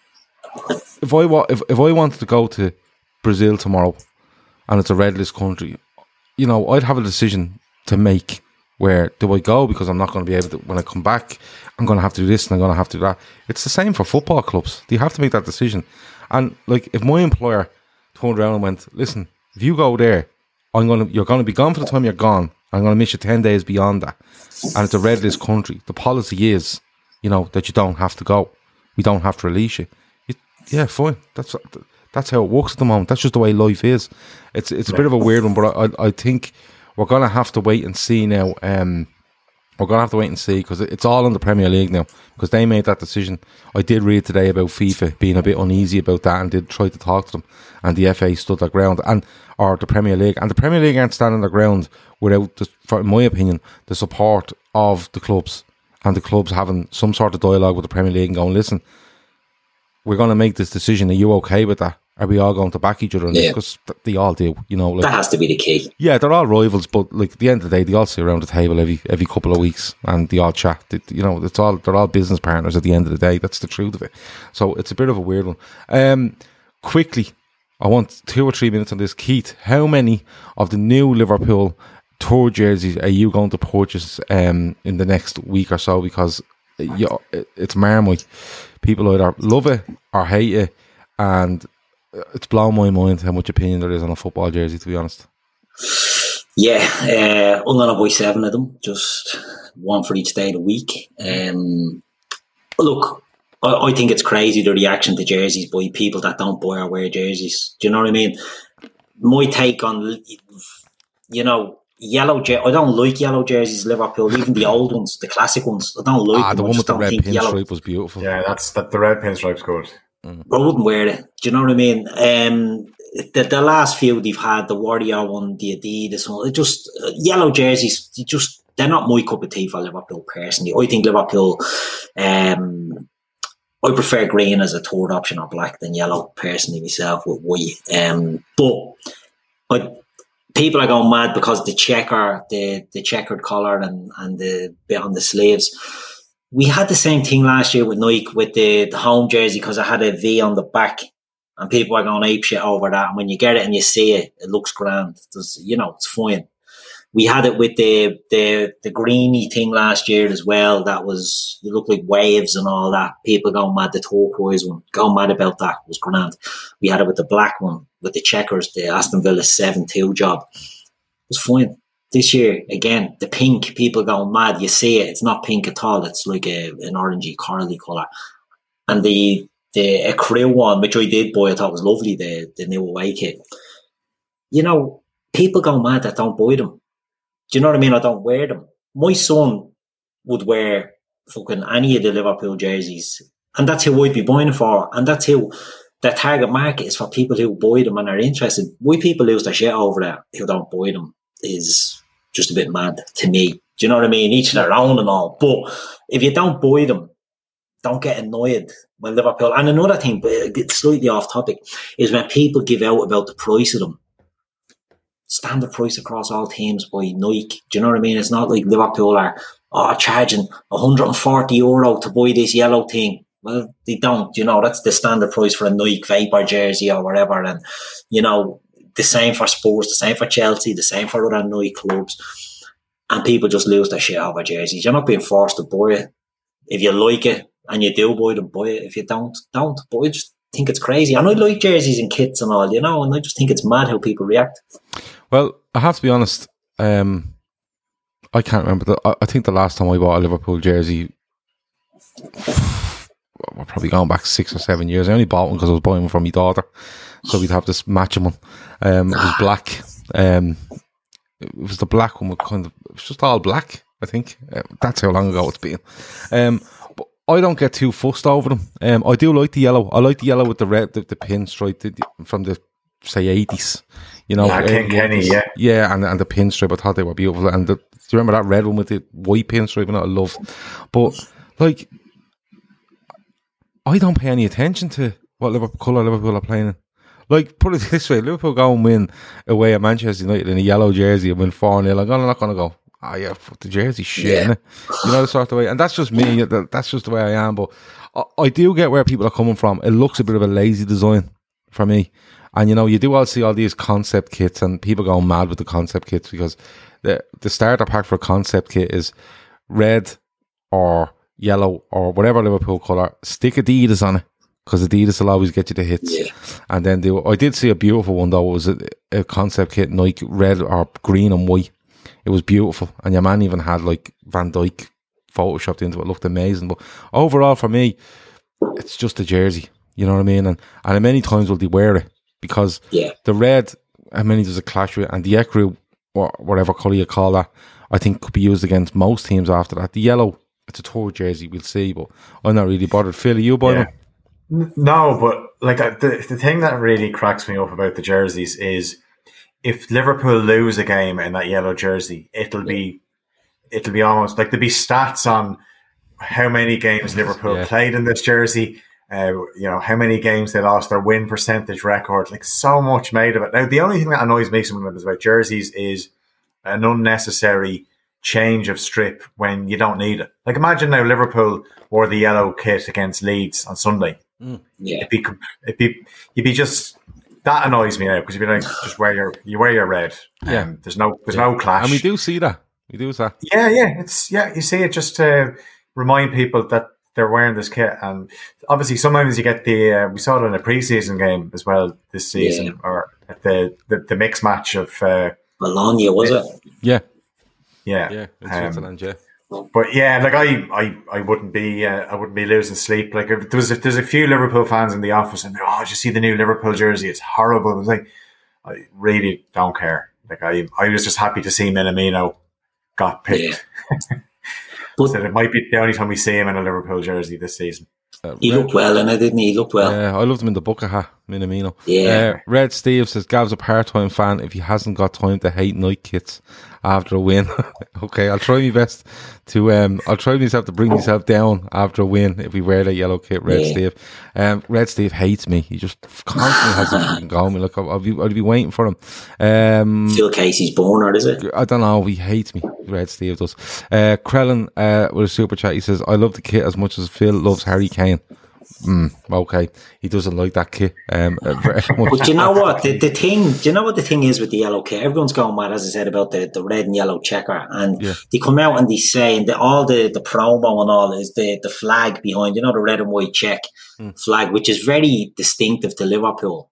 if I wanted to go to Brazil tomorrow, and it's a red list country, you know, I'd have a decision to make. Where do I go? Because I'm not going to be able to, when I come back, I'm going to have to do this and I'm going to have to do that. It's the same for football clubs. You have to make that decision. And like, if my employer turned around and went, listen, if you go there, you're going to be gone for the time you're gone. I'm going to miss you 10 days beyond that. And it's a red list country. The policy is, you know, that you don't have to go. We don't have to release you. Yeah, fine. That's how it works at the moment. That's just the way life is. It's a bit of a weird one, but I think we're going to have to wait and see now. We're going to have to wait and see because it's all in the Premier League now because they made that decision. I did read today about FIFA being a bit uneasy about that and did try to talk to them, and the FA stood their ground, or the Premier League. And the Premier League aren't standing their ground without, in my opinion, the support of the clubs, and the clubs having some sort of dialogue with the Premier League and going, listen, we're going to make this decision. Are you okay with that? Are we all going to back each other on this? Because they all do, you know. Like, that has to be the key. Yeah, they're all rivals, but like at the end of the day, they all sit around the table every couple of weeks and they all chat. You know, they're all business partners at the end of the day. That's the truth of it. So it's a bit of a weird one. Quickly, I want 2 or 3 minutes on this. Keith, how many of the new Liverpool tour jerseys are you going to purchase in the next week or so? Because it's Marmite. People either love it or hate it, and it's blown my mind how much opinion there is on a football jersey, to be honest. Yeah, I'm going to buy 7 of them, just one for each day of the week. Look, I think it's crazy the reaction to jerseys by people that don't buy or wear jerseys. Do you know what I mean? My take on, you know, I don't like yellow jerseys, Liverpool, even the old ones, the classic ones. I don't like them. The one with the red pinstripe was beautiful. Yeah, the red pinstripe's good. I wouldn't wear it. Do you know what I mean? The last few they've had, the Warrior one, the Adidas one, just yellow jerseys, they're not my cup of tea for Liverpool personally. I think Liverpool, I prefer green as a third option or black than yellow personally myself with white. But people are going mad because the checkered collar and the bit on the sleeves. We had the same thing last year with Nike with the home jersey because it had a V on the back, and people are going ape shit over that. And when you get it and you see it, it looks grand. It's fine. We had it with the greeny thing last year as well. That was, you look like waves and all that. People going mad. The turquoise one, going mad about that, was grand. We had it with the black one with the checkers, the Aston Villa 7-2 job. It was fine. This year, again, the pink, people going mad. You see it, it's not pink at all. It's like an orangey, corally colour. And the Crew one, which I did buy, I thought was lovely, the new away kit. You know, people go mad that don't buy them. Do you know what I mean? I don't wear them. My son would wear fucking any of the Liverpool jerseys, and that's who I'd be buying them for. And that's who the target market is, for people who buy them and are interested. Why people lose their shit over that who don't buy them is just a bit mad to me. Do you know what I mean? Each their own and all. But if you don't buy them, don't get annoyed when Liverpool. And another thing, but it's slightly off topic, is when people give out about the price of them. Standard price across all teams by Nike. Do you know what I mean? It's not like Liverpool are charging €140 to buy this yellow thing. Well, they don't. You know, that's the standard price for a Nike Vapor jersey or whatever. And, you know, the same for Spurs, the same for Chelsea, the same for other Nike clubs. And people just lose their shit over jerseys. You're not being forced to buy it. If you like it and you do buy them, buy it. If you don't. But I just think it's crazy. And I like jerseys and kits and all, you know, and I just think it's mad how people react. Well, I have to be honest, I can't remember. I think the last time I bought a Liverpool jersey, we're probably going back 6 or 7 years. I only bought one because I was buying one for my daughter. So we'd have this matching one. It was black. It was the black one with it was just all black, I think. That's how long ago it's been. But I don't get too fussed over them. I do like the yellow. I like the yellow with the red, the pinstripe from the, say, 80s. You know, King Kenny, yeah. Yeah, and the pinstripe, I thought they were beautiful. And do you remember that red one with the white pinstripe? And I love. But, like, I don't pay any attention to what colour Liverpool are playing in. Like, put it this way, Liverpool go and win away at Manchester United in a yellow jersey and win 4-0. I'm not going to go, yeah, fuck the jersey shit, innit? You know, the sort of way. And that's just me. That's just the way I am. But I do get where people are coming from. It looks a bit of a lazy design for me. And, you do all see all these concept kits and people going mad with the concept kits because the starter pack for a concept kit is red or yellow or whatever Liverpool colour. Stick Adidas on it because Adidas will always get you the hits. Yeah. And then I did see a beautiful one though. It was a concept kit, Nike red or green and white. It was beautiful. And your man even had like Van Dijk photoshopped into it. It looked amazing. But overall for me, it's just a jersey. You know what I mean? And many times will they wear it because the red, how many there's a clash with, and the ecru, or whatever colour you call that, I think could be used against most teams after that. The yellow, it's a tour jersey, we'll see, but I'm not really bothered. Phil, are you buying them? No, but like the thing that really cracks me up about the jerseys is if Liverpool lose a game in that yellow jersey, it'll be almost like there'll be stats on how many games Liverpool played in this jersey. How many games they lost, their win percentage record, like so much made of it. Now, the only thing that annoys me sometimes about jerseys is an unnecessary change of strip when you don't need it. Like imagine now Liverpool wore the yellow kit against Leeds on Sunday. You'd be just, that annoys me now because you'd be like, just wear your red. There's no clash. And we do see that. Yeah. You see it just to remind people that they're wearing this kit, and obviously sometimes you get we saw it in a preseason game as well this season, or at the mix match of Bologna, was it? Yeah, in Switzerland, But yeah, like I wouldn't be losing sleep. Like if there's a few Liverpool fans in the office and did you see the new Liverpool jersey? It's horrible. I was like, I really don't care. Like I was just happy to see Minamino got picked. So it might be the only time we see him in a Liverpool jersey this season. He looked well in it, didn't he? He looked well. Yeah, I loved him in the bucket hat, Minamino. Yeah. Red Steve says, Gav's a part-time fan if he hasn't got time to hate Nike kits after a win. Okay, I'll try my best to, I'll try myself to bring myself down after a win if we wear that yellow kit, Red Steve. Red Steve hates me. He just constantly has to fucking go me. Look, I'll be waiting for him. Phil Casey's Bornard, is it? I don't know. He hates me. Red Steve does. Krellin, with a super chat, he says, I love the kit as much as Phil loves Harry Kane. Okay, he doesn't like that kit very much. But you know what the thing? Do you know what the thing is with the yellow kit? Everyone's going mad, as I said, about the red and yellow checker, and they come out and they say, and all the promo and all is the flag behind, the red and white check flag, which is very distinctive to Liverpool.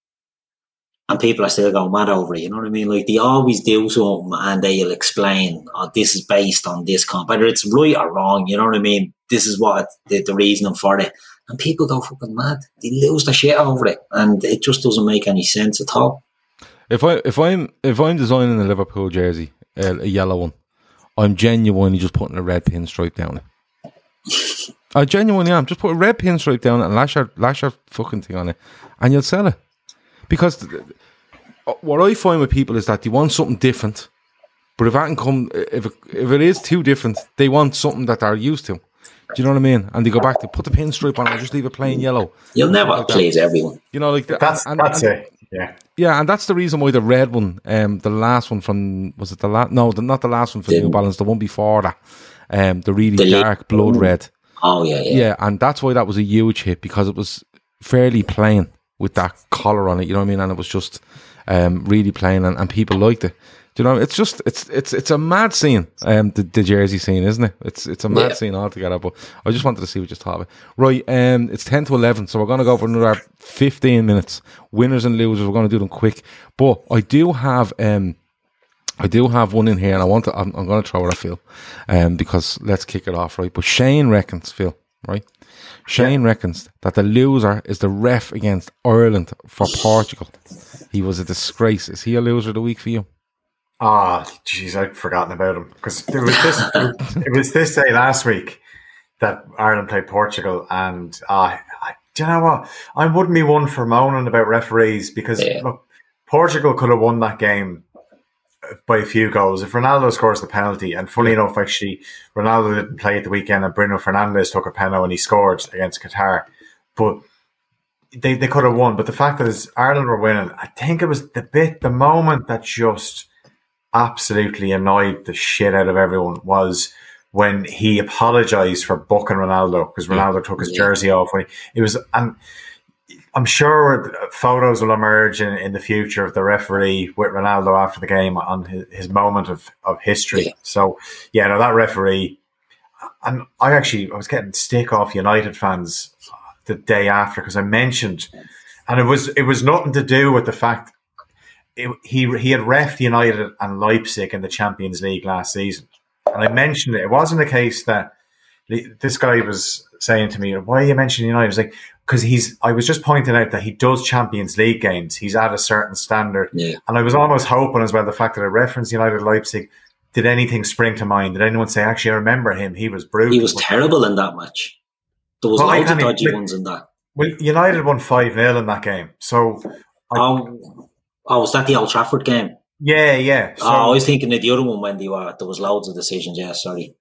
And people are still going mad over it, you know what I mean? Like, they always do something and they'll explain, this is based on this comp. Whether it's right or wrong, you know what I mean? This is what the reasoning for it. And people go fucking mad. They lose the shit over it. And it just doesn't make any sense at all. If I'm designing a Liverpool jersey, a yellow one, I'm genuinely just putting a red pinstripe down it. I genuinely am. Just put a red pinstripe down it and lash your fucking thing on it, and you'll sell it. Because what I find with people is that they want something different, but if it is too different, they want something that they're used to. Do you know what I mean? And they go back to put the pinstripe on and just leave it plain yellow. You'll never please everyone. That's it. Yeah. Yeah, and that's the reason why the red one, the last one from, was it the last? No, not the last one for New Balance, the one before that, the really dark blood red. Oh, yeah. Yeah, and that's why that was a huge hit, because it was fairly plain with that collar on it, you know what I mean? And it was just really plain, and people liked it. Do you know, it's just, it's a mad scene, the jersey scene, isn't it? It's a mad scene altogether, but I just wanted to see what you thought of it. Right, it's 10 to 11, so we're going to go for another 15 minutes. Winners and losers, we're going to do them quick. But I do have one in here, and I'm going to throw it at Phil, because let's kick it off, right? But Shane reckons, Phil, right? Shane reckons that the loser is the ref against Ireland for Portugal. He was a disgrace. Is he a loser of the week for you? Jeez, I'd forgotten about him, because it was this day last week that Ireland played Portugal, and do you know what? I wouldn't be one for moaning about referees, because look, Portugal could have won that game by a few goals if Ronaldo scores the penalty. And funny enough, actually, Ronaldo didn't play at the weekend, and Bruno Fernandes took a penalty and he scored against Qatar. But they could have won. But the fact is, Ireland were winning. I think it was the moment that just absolutely annoyed the shit out of everyone was when he apologised for booking Ronaldo because Ronaldo took his jersey off. And I'm sure photos will emerge in the future of the referee with Ronaldo after the game on his moment of history. Yeah. So, that referee, and I was getting stick off United fans the day after because I mentioned, and it was nothing to do with the fact he had reffed United and Leipzig in the Champions League last season. And I mentioned it. It wasn't the case that this guy was saying to me, why are you mentioning United? I was like, because I was just pointing out that he does Champions League games. He's at a certain standard. Yeah. And I was almost hoping as well, the fact that I referenced United Leipzig, did anything spring to mind? Did anyone say, actually, I remember him. He was brutal. He was terrible in that match. There was loads of dodgy ones in that. Well, United won 5-0 in that game. So, was that the Old Trafford game? Yeah. So, I was thinking of the other one when there was loads of decisions. Yeah, sorry.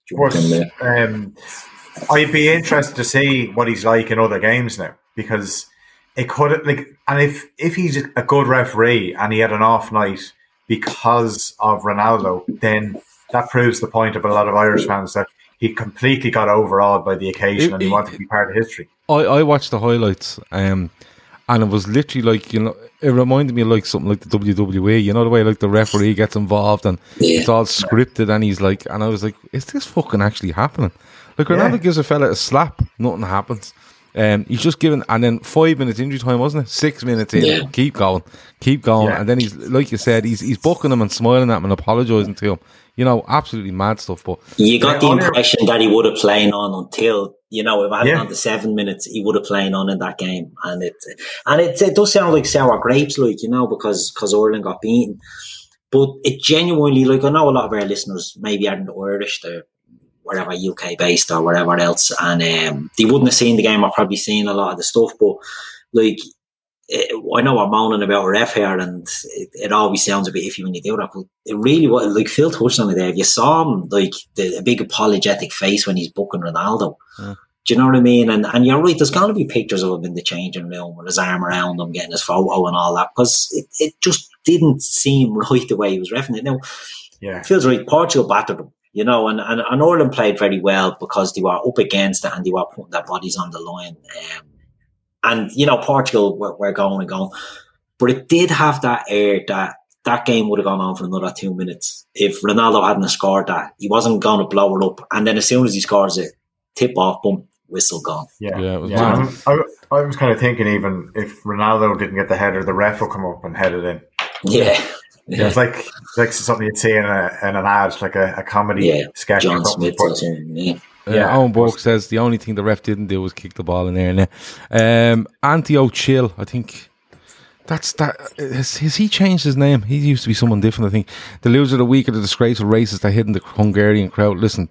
I'd be interested to see what he's like in other games now, because it could and if he's a good referee and he had an off night because of Ronaldo, then that proves the point of a lot of Irish fans that he completely got overawed by the occasion and he wanted to be part of history. I watched the highlights and it was literally like, it reminded me of like something like the WWE, the way like the referee gets involved and it's all scripted and he's like, and I was like, is this fucking actually happening? Like Ronaldo gives a fella a slap, nothing happens. He's just given, and then 5 minutes injury time, wasn't it? 6 minutes in, keep going, and then he's, like you said, he's booking him and smiling at him and apologising to him. Absolutely mad stuff. But you got the impression that he would have played on until, if I had on the 7 minutes, he would have played on in that game, and it does sound like sour grapes, because Ireland got beaten. But it genuinely, I know a lot of our listeners maybe aren't Irish, they're wherever UK based or whatever else, and they wouldn't have seen the game or probably seen a lot of the stuff, but I know I'm moaning about a ref here and it always sounds a bit iffy when you do that, but it really was, Phil touched on it there, if you saw him, a big apologetic face when he's booking Ronaldo, do you know what I mean? And you're right, there's going to be pictures of him in the changing room with his arm around him, getting his photo and all that, because it just didn't seem right the way he was reffing it. Now, it feels right, Portugal battered him, and Ireland played very well because they were up against it and they were putting their bodies on the line. And Portugal were going and going. But it did have that air that game would have gone on for another 2 minutes. If Ronaldo hadn't scored that, he wasn't going to blow it up. And then as soon as he scores it, tip off, boom, whistle gone. I was kind of thinking even if Ronaldo didn't get the header, the ref will come up and head it in. Yeah. It's like something you'd see in an ad, like a comedy sketch. John Smith or something, Owen Bork says the only thing the ref didn't do was kick the ball in there. Anthony O'Chill, I think that's that. Has he changed his name? He used to be someone different, I think. The loser of the week are the disgraceful racists that hid in the Hungarian crowd. Listen,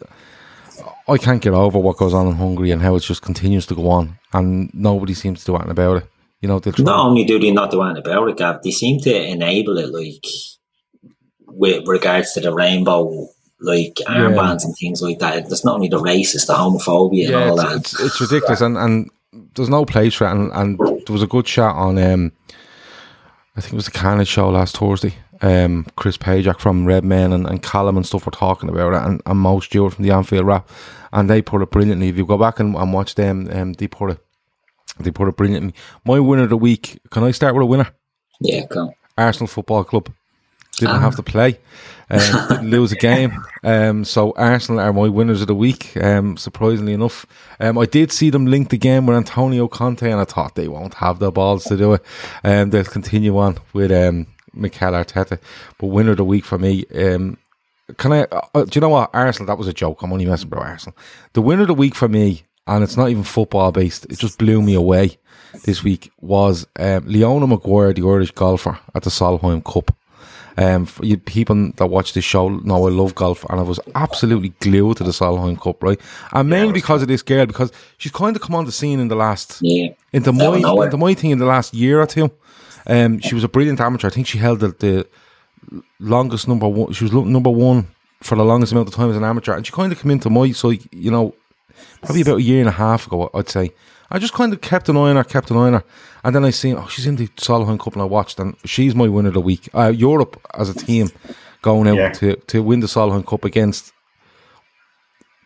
I can't get over what goes on in Hungary and how it just continues to go on, and nobody seems to do anything about it. Not only do they not do anything about it, Gav, they seem to enable it, with regards to the rainbow, armbands and things like that. There's not only the racist, the homophobia and all that. It's ridiculous, and there's no place for it. And there was a good chat on, I think it was the Carnage show last Thursday. Chris Pajak from Redmen and Callum and stuff were talking about it, and Mo Stewart from the Anfield Rap, and they put it brilliantly. If you go back and watch them, they put it brilliantly. My winner of the week, can I start with a winner? Yeah, go. Arsenal Football Club. Didn't have to play. Didn't lose a game. So Arsenal are my winners of the week, surprisingly enough. I did see them linked again with Antonio Conte, and I thought they won't have the balls to do it. They'll continue on with Mikel Arteta. But winner of the week for me, do you know what? Arsenal, that was a joke. I'm only messing about Arsenal. The winner of the week for me, and it's not even football based, it just blew me away this week, was Leona Maguire, the Irish golfer, at the Solheim Cup. For you people that watch this show know I love golf, and I was absolutely glued to the Solheim Cup, right? And mainly because of this girl, because she's kind of come on the scene in the last into my thing in the last year or two. She was a brilliant amateur. I think she held the longest number one. She was number one for the longest amount of time as an amateur, and she kind of came into my side, probably about a year and a half ago, I'd say. I just kind of kept an eye on her, and then I seen, she's in the Solheim Cup, and I watched, and she's my winner of the week. Europe as a team going out to win the Solheim Cup against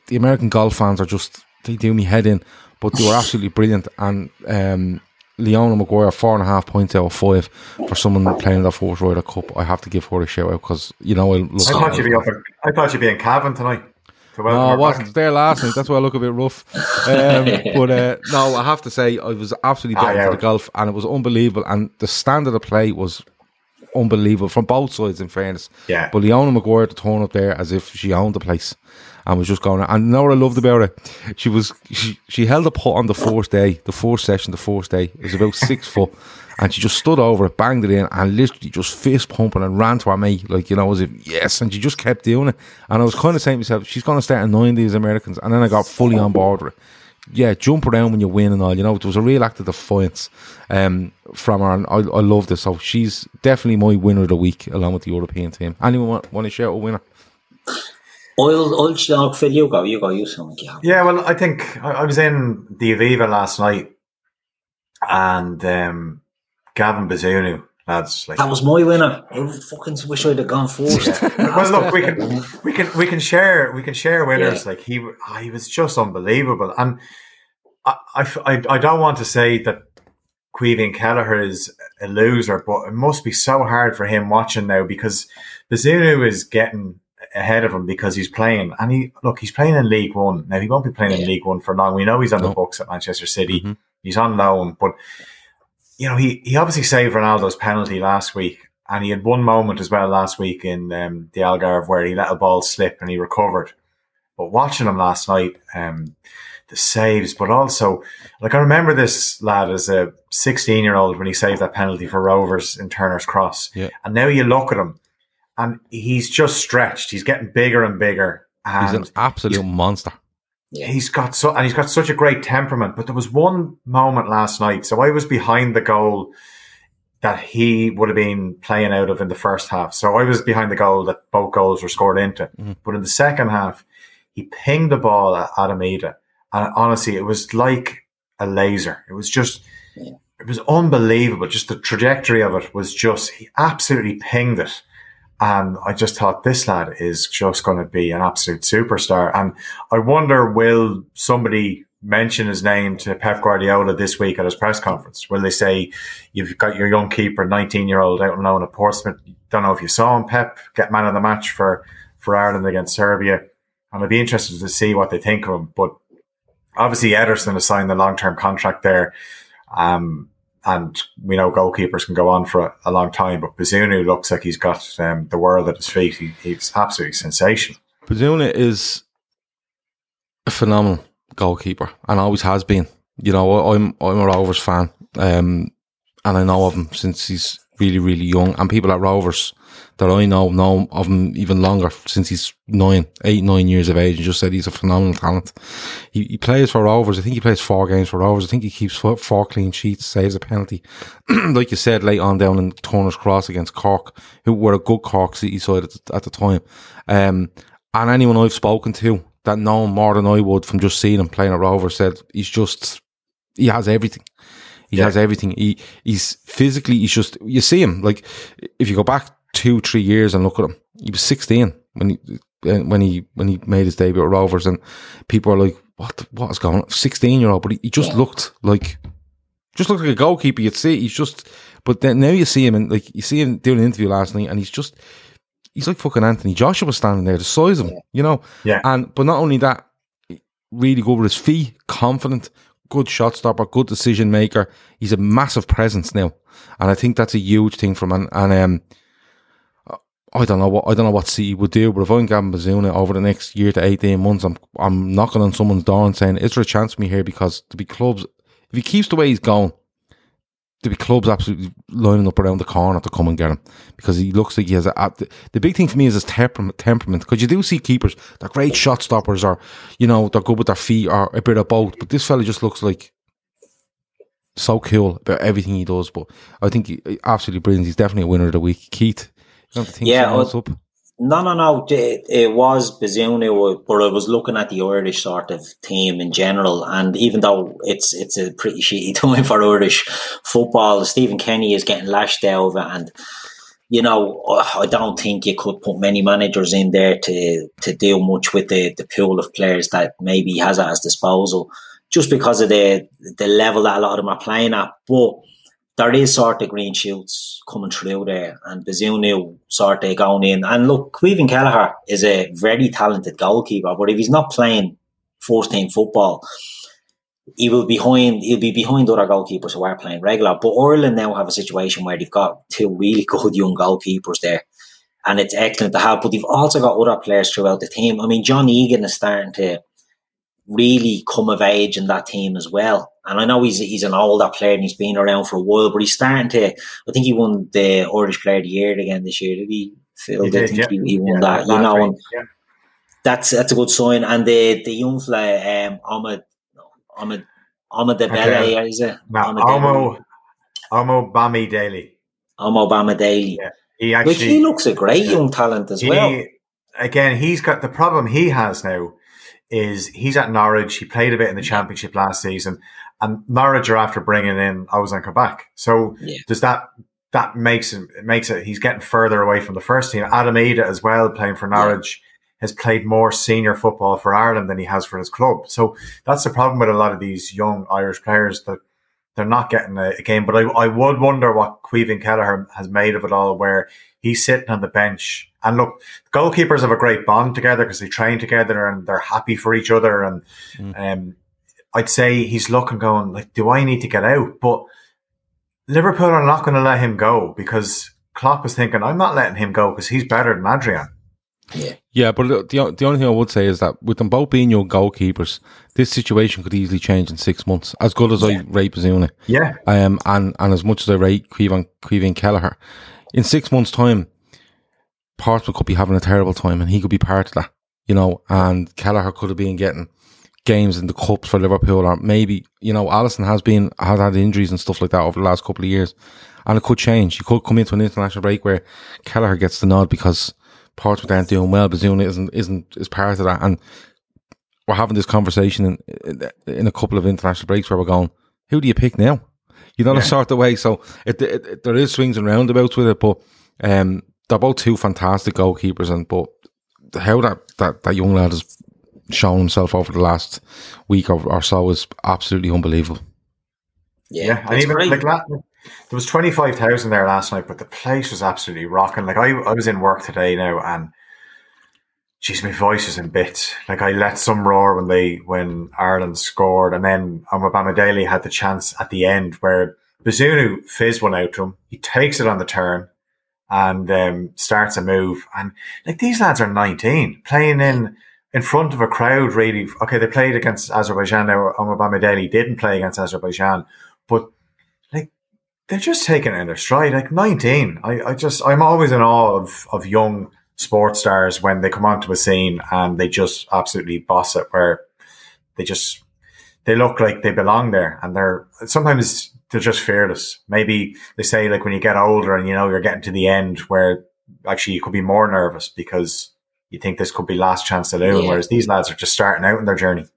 the American golf fans are just, they do me head in, but they were absolutely brilliant. And Leona Maguire, 4.5 points out of 5 for someone playing that fourth Ryder Cup. I have to give her a shout out because, you know, I thought you'd be in Cavan tonight. No, I wasn't there last night. That's why I look a bit rough. But no, I have to say I was absolutely betting for the golf, and it was unbelievable. And the standard of play was unbelievable from both sides, in fairness. Yeah. But Leona Maguire to turn up there as if she owned the place and was just going. And you know what I loved about it? She held a putt on the first day, the first session, the first day. It was about 6 foot. And she just stood over it, banged it in, and literally just fist pumping and ran to her mate, like, you know, as if, yes, and she just kept doing it. And I was kind of saying to myself, she's going to start annoying these Americans. And then I got fully on board with it. Yeah, jump around when you win and all, you know, it was a real act of defiance from her, and I loved it. So she's definitely my winner of the week, along with the European team. Anyone want to shout a winner? I'll Phil, you go, something. Yeah, well, I think I was in the Aviva last night, and Gavin Bazunu, lads, like, that was my winner. I fucking wish I'd have gone first. Well, look, we can share winners. Yeah. Like he was just unbelievable, and I don't want to say that Caoimhín Kelleher is a loser, but it must be so hard for him watching now because Bazunu is getting ahead of him because he's playing, and he's playing in League One now. He won't be playing in League One for long. We know he's on the books at Manchester City. Mm-hmm. He's on loan, but. You know, he obviously saved Ronaldo's penalty last week, and he had one moment as well last week in the Algarve where he let a ball slip and he recovered. But watching him last night, the saves, but also, like, I remember this lad as a 16-year-old when he saved that penalty for Rovers in Turner's Cross. Yeah. And now you look at him, and he's just stretched. He's getting bigger and bigger. And he's an absolute monster. He's got such a great temperament. But there was one moment last night. So I was behind the goal that he would have been playing out of in the first half. So I was behind the goal that both goals were scored into. Mm-hmm. But in the second half, he pinged the ball at Adamida. And honestly, it was like a laser. It was just, it was unbelievable. Just the trajectory of it was just, he absolutely pinged it. And I just thought, this lad is just going to be an absolute superstar. And I wonder, will somebody mention his name to Pep Guardiola this week at his press conference? Will they say, you've got your young keeper, 19-year-old out on loan at Portsmouth? Don't know if you saw him, Pep, get man of the match for Ireland against Serbia. And I'd be interested to see what they think of him. But obviously Ederson has signed the long-term contract there. And we know goalkeepers can go on for a long time, but Bazunu looks like he's got the world at his feet. He's absolutely sensational. Bazunu is a phenomenal goalkeeper and always has been. You know, I'm a Rovers fan, and I know of him since he's really, really young. And people at Rovers that I know of him even longer, since he's 9 years of age, and just said he's a phenomenal talent. He plays for Rovers. I think he plays 4 games for Rovers. I think he keeps 4 clean sheets, saves a penalty. Like you said, late on down in Turner's Cross against Cork, who were a good Cork City side at the time. And anyone I've spoken to that know him more than I would from just seeing him playing at Rovers said he has everything. He has everything. He's physically, he's just, you see him, like, if you go back 2-3 years and look at him, he was 16 when he made his debut at Rovers, and people are like, what is going on? 16-year-old, but he just looked like a goalkeeper. You'd see, he's just, but then now you see him, and like, you see him doing an interview last night, and he's like fucking Anthony Joshua standing there, the size of him, you know? Yeah. But not only that, really good with his feet, confident, good shot stopper, good decision maker. He's a massive presence now, and I think that's a huge thing for him. And I don't know what City would do, but if I'm Gavin Bazunu over the next year to 18 months, I'm knocking on someone's door and saying, is there a chance for me here? Because there'll be clubs, if he keeps the way he's going, there'll be clubs absolutely lining up around the corner to come and get him, because he looks like he has the big thing for me is his temperament, because you do see keepers, they're great shot stoppers, or, you know, they're good with their feet, or a bit of both, but this fella just looks like so cool about everything he does. But I think he absolutely brilliant. He's definitely a winner of the week. Keith, you don't think someone up? No. It was Bazunu, but I was looking at the Irish sort of team in general, and even though it's a pretty shitty time for Irish football, Stephen Kenny is getting lashed over, and you know, I don't think you could put many managers in there to do much with the pool of players that maybe he has at his disposal, just because of the level that a lot of them are playing at. But there is sort of green shoots coming through there, and Bazunu sort of going in. And look, Caoimhin Kelleher is a very talented goalkeeper, but if he's not playing first team football, he'll be behind other goalkeepers who are playing regular. But Ireland now have a situation where they've got two really good young goalkeepers there, and it's excellent to have. But they've also got other players throughout the team. I mean, John Egan is starting to really come of age in that team as well. And I know he's an older player and he's been around for a while, but he's starting to. I think he won the Irish Player of the Year again this year. Did he? Phil, He did, yeah. he won that. You know, and that's a good sign. And the young fella, Ahmed Debele, is it? Omo Bamidele. Omo Bamidele. Yeah. He looks a great young talent as well. Again, he's got the problem he has now is he's at Norwich. He played a bit in the Championship last season, and Norwich are after bringing in Ozan Kabak. So does that makes it he's getting further away from the first team. Adam Ida as well, playing for Norwich, has played more senior football for Ireland than he has for his club. So that's the problem with a lot of these young Irish players, that they're not getting a game. But I would wonder what Caoimhin Kelleher has made of it all, where he's sitting on the bench. And look, goalkeepers have a great bond together because they train together and they're happy for each other. And I'd say he's looking, going, like, do I need to get out? But Liverpool are not going to let him go, because Klopp is thinking, I'm not letting him go because he's better than Adrian. Yeah, but the only thing I would say is that with them both being young goalkeepers, this situation could easily change in 6 months. As good as I rate Bazunu, and as much as I rate Caoimhin Kelleher, in 6 months' time, Portsmouth could be having a terrible time, and he could be part of that, you know. And Kelleher could have been getting games in the cups for Liverpool, or maybe, you know, Alisson has had injuries and stuff like that over the last couple of years, and it could change. You could come into an international break where Kelleher gets the nod because Portsmouth aren't doing well. Bazunu is part of that, and we're having this conversation in a couple of international breaks where we're going, who do you pick now? You know, the sort of way. So there is swings and roundabouts with it, but they're both two fantastic goalkeepers, but how that young lad has shown himself over the last week or so is absolutely unbelievable. Yeah, and even great. There was 25,000 there last night, but the place was absolutely rocking. Like, I was in work today now, and geez, my voice is in bits. Like, I let some roar when Ireland scored, and then Bamidele had the chance at the end where Bazunu fizzed one out to him. He takes it on the turn and starts a move. And like, these lads are 19, playing in front of a crowd. Really, okay, they played against Azerbaijan. Now, Bamidele didn't play against Azerbaijan, but like, they're just taking it in their stride. Like, 19. I'm always in awe of young sports stars when they come onto a scene and they just absolutely boss it, where they look like they belong there, and they're just fearless. Maybe they say, like, when you get older and, you know, you're getting to the end, where actually you could be more nervous because you think this could be last chance saloon, whereas these lads are just starting out in their journey.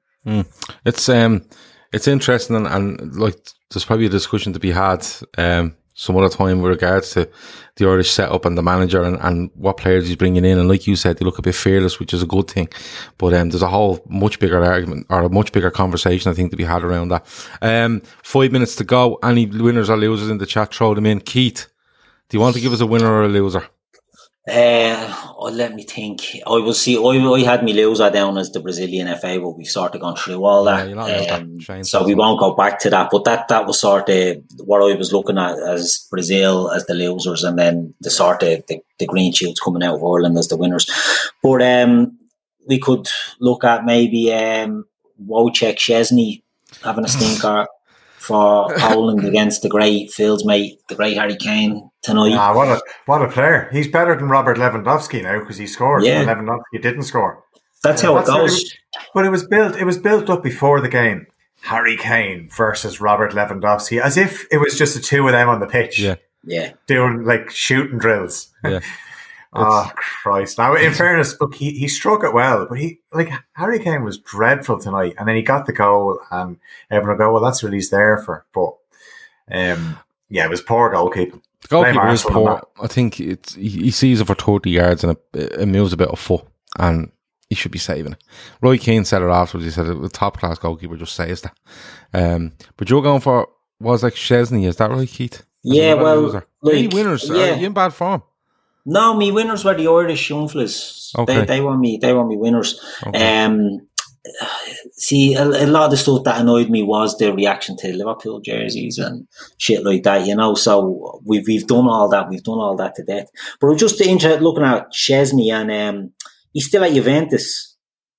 It's interesting, and like, there's probably a discussion to be had some other time with regards to the Irish setup and the manager and what players he's bringing in. And like you said, they look a bit fearless, which is a good thing. But there's a whole much bigger argument, or a much bigger conversation, I think, to be had around that. 5 minutes to go. Any winners or losers in the chat, throw them in. Keith, do you want to give us a winner or a loser? Let me think. I had me loser down as the Brazilian FA, but we've sort of gone through all that. So we won't go back to that. But that was sort of what I was looking at as Brazil as the losers, and then the sort of the green shoots coming out of Ireland as the winners. But we could look at maybe Wojciech Szczesny having a stinker for Poland against the great Phil's mate, the great Harry Kane tonight. What a player. He's better than Robert Lewandowski now, because he scored when Lewandowski didn't score. That's how it goes. But it was built up before the game. Harry Kane versus Robert Lewandowski, as if it was just the two of them on the pitch. Yeah. Doing like shooting drills. Yeah. Oh, Christ. Now, in fairness, look, he struck it well, but Harry Kane was dreadful tonight, and then he got the goal, and everyone will go, well, that's what he's there for. But, it was poor goalkeeping. The goalkeeper is Arsenal on poor. I think he sees it for 30 yards and it moves a bit of foot, and he should be saving it. Roy Keane said it afterwards. He said the top class goalkeeper just says that. But you're going for was like Chesney, is that right, Keith? Yeah, well, any winners? Are you in bad form? No, me winners were the Irish young fellas. Okay. They were me winners. Okay. See, a lot of the stuff that annoyed me was the reaction to Liverpool jerseys and shit like that, you know. So we've done all that. We've done all that to death. But I'm just interested looking at Chesney, and he's still at Juventus.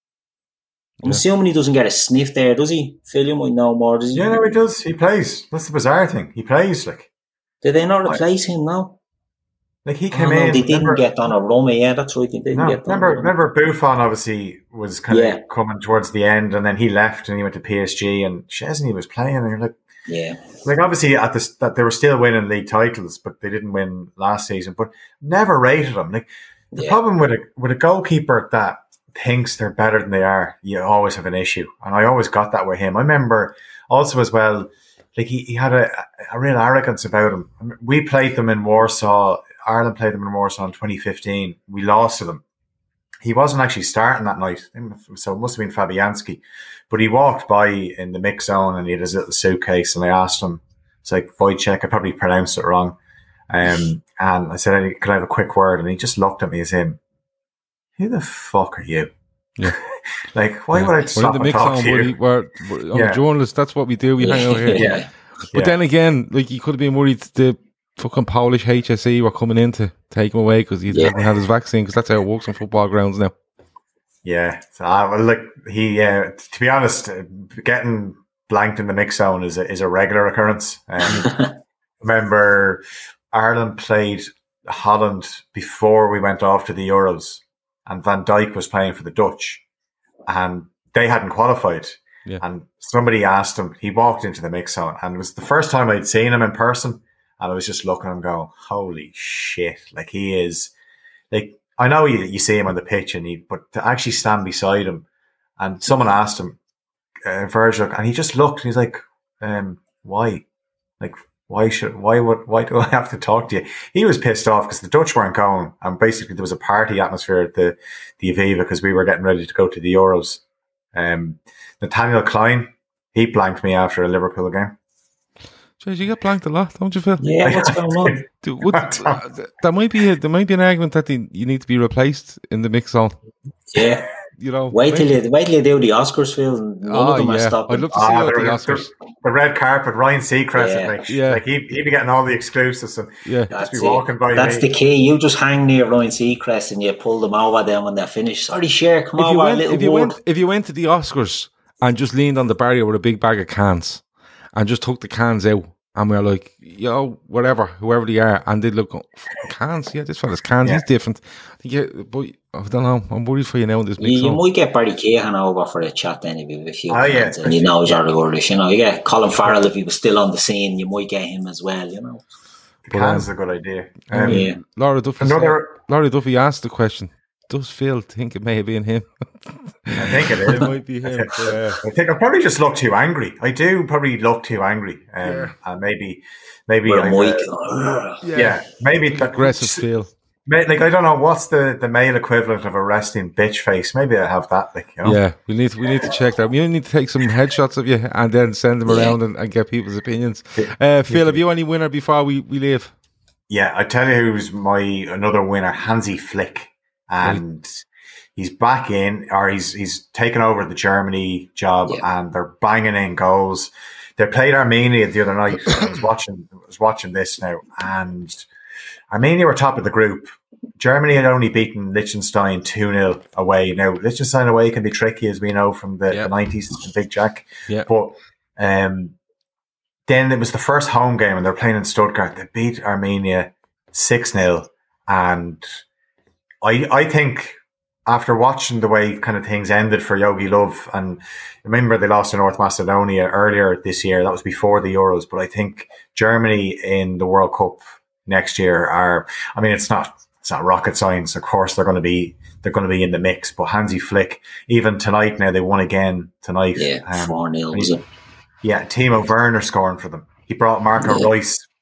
I'm assuming he doesn't get a sniff there, does he? Phil, you might know more, does he? Yeah, no, he does. He plays. That's the bizarre thing. He plays, like. Did they not replace him now? Like, he came in. They didn't get Donnarumma. Yeah, that's right. They didn't get Donnarumma. Remember Buffon obviously was kind of coming towards the end, and then he left and he went to PSG, and Chesney was playing, and you're like, yeah, like obviously that they were still winning league titles, but they didn't win last season. But never rated them. Like the problem with a goalkeeper that thinks they're better than they are, you always have an issue, and I always got that with him. I remember also as well, like he had a real arrogance about him. We played them in Warsaw. Ireland played them in Warsaw in 2015. We lost to them. He wasn't actually starting that night, so it must have been Fabianski. But he walked by in the mix zone and he had his little suitcase, and I asked him, it's like Wojciech, I probably pronounced it wrong. And I said, could I have a quick word? And he just looked at me as him, who the fuck are you? Yeah. Like, why would I stop and talk to you? I'm a journalist, that's what we do, we hang out here. But then again, like, he could have been worried the fucking Polish HSE were coming in to take him away because he hasn't had his vaccine, because that's how it works on football grounds now. Yeah. So, well, look, he, to be honest, getting blanked in the mix zone is a regular occurrence. Remember, Ireland played Holland before we went off to the Euros, and Van Dijk was playing for the Dutch, and they hadn't qualified. Yeah. And somebody asked him, he walked into the mix zone, and it was the first time I'd seen him in person. And I was just looking at him going, holy shit. Like, he is, like, I know you see him on the pitch, but to actually stand beside him, and someone asked him, Virgil, and he just looked, and he's like, why? Like, why do I have to talk to you? He was pissed off because the Dutch weren't going, and basically there was a party atmosphere at the Aviva because we were getting ready to go to the Euros. Nathaniel Klein, he blanked me after a Liverpool game. Jeez, you get blanked a lot, don't you, Phil? Yeah, what's going on? There might be an argument that you need to be replaced in the mix zone. Yeah. You know, wait till you do the Oscars, Phil. None of them are stopping. I'd love to see the Oscars. The red carpet, Ryan Seacrest, like he'd be getting all the exclusives, and just be walking by. That's the key. You just hang near Ryan Seacrest and you pull them over them when they're finished. Sorry, Cher, come over. If you went to the Oscars and just leaned on the barrier with a big bag of cans and just took the cans out, and we were like, yo, whoever they are, and they'd look, cans, yeah, this fella's cans, he's different. But I don't know, I'm worried for you now in this mix. You might get Barry Cahan over for a chat then if you cans, and you know he's already Irish, you know. You get Colin Farrell if he was still on the scene, you might get him as well, you know. The cans is a good idea. Laura Duffy asked the question, does Phil think it may have been him? I think it is. It might be him. I think I probably just look too angry. I do probably look too angry. And maybe maybe aggressive Phil. Like, I don't know, what's the male equivalent of a resting bitch face? Maybe I have that. Like, you know? Yeah, we need to check that. We need to take some headshots of you and then send them around and get people's opinions. Phil, have you any winner before we leave? Yeah, I tell you who's another winner, Hansi Flick. And he's back in, or he's taken over the Germany job, and they're banging in goals. They played Armenia the other night. I was watching this now, and Armenia were top of the group. Germany had only beaten Liechtenstein 2-0 away. Now, Liechtenstein away can be tricky, as we know from the 90s, Big Jack. Yeah. But then it was the first home game, and they're playing in Stuttgart. They beat Armenia 6-0, and I think after watching the way kind of things ended for Yogi Löw, and remember they lost to North Macedonia earlier this year, that was before the Euros, but I think Germany in the World Cup next year it's not rocket science. Of course they're going to be in the mix, but Hansi Flick, even tonight now, they won again tonight. 4-0 was it? Yeah, Timo Werner scoring for them. He brought Marco Reus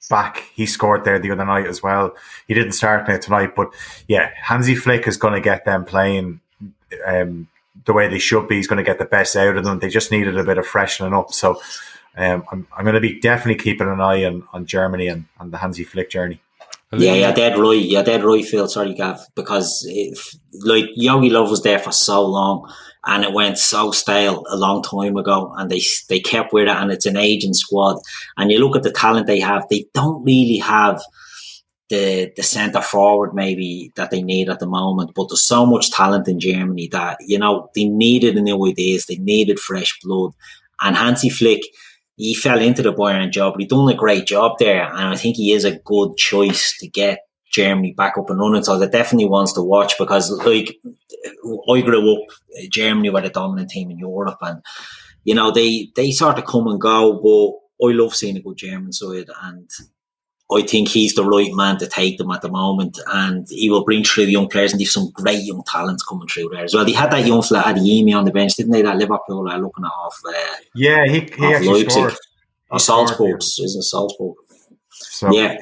back. He scored there the other night as well. He didn't start now tonight, but yeah, Hansi Flick is going to get them playing the way they should be. He's going to get the best out of them. They just needed a bit of freshening up. So I'm going to be definitely keeping an eye on Germany and the Hansi Flick journey. Yeah, dead right, Phil. Sorry, Gav, because Yogi Love was there for so long, and it went so stale a long time ago, and they kept with it, and it's an aging squad. And you look at the talent they have; they don't really have the centre forward maybe that they need at the moment. But there's so much talent in Germany that they needed new ideas, they needed fresh blood, and Hansi Flick. He fell into the Bayern job, but he done a great job there, and I think he is a good choice to get Germany back up and running. So that definitely wants to watch, because I grew up, Germany were the dominant team in Europe, and they sort of come and go, but I love seeing a good German side, and I think he's the right man to take them at the moment, and he will bring through the young players, and there's some great young talents coming through there as well. They had that young fella Adeyemi on the bench, didn't they? That Liverpool are looking at off. Yeah, he actually Leipzig. scored. Or Salzburg, isn't Salzburg? So, yeah.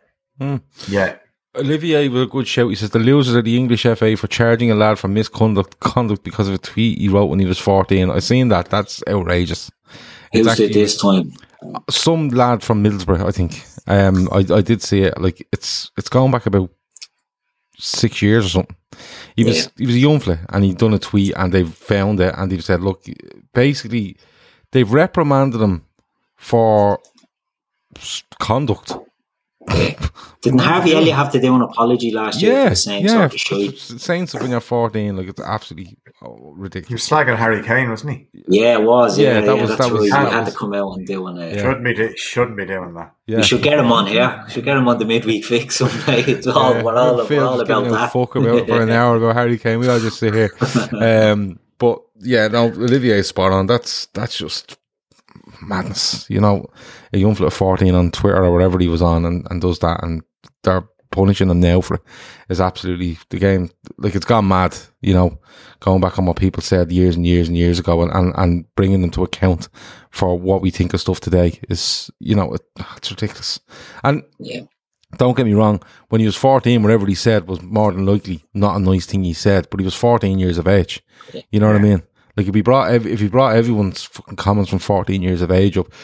Olivier with a good shout. He says the losers of the English FA for charging a lad for misconduct because of a tweet he wrote when he was 14. I've seen that. That's outrageous. Who's it this time? Some lad from Middlesbrough, I think. I did see it. Like it's gone back about 6 years or something. He was a young fella, and he'd done a tweet, and they found it, and they've said, look, basically they've reprimanded him for conduct. Didn't Harvey Elliott have to do an apology last year for the same sort of shit? Saying something when you're 14, like, it's absolutely ridiculous. He was slagging Harry Kane, wasn't he? Yeah, it was. Yeah, that was right. He had to come out and do it. Shouldn't be doing that. Yeah. We should get him on here. Should get him on the midweek fix someday. We're all about that. Fuck about for an hour ago, Harry Kane. We all just sit here. But yeah, no, Olivier's spot on. That's just madness. A young fella 14 on Twitter or whatever he was on and does that, and they're punishing him now for it. Is absolutely the game. Like, it's gone mad, going back on what people said years and years and years ago, and bringing them to account for what we think of stuff today is, it's ridiculous. And don't get me wrong, when he was 14, whatever he said was more than likely not a nice thing he said, but he was 14 years of age. You know what I mean? Like, if he brought everyone's fucking comments from 14 years of age up,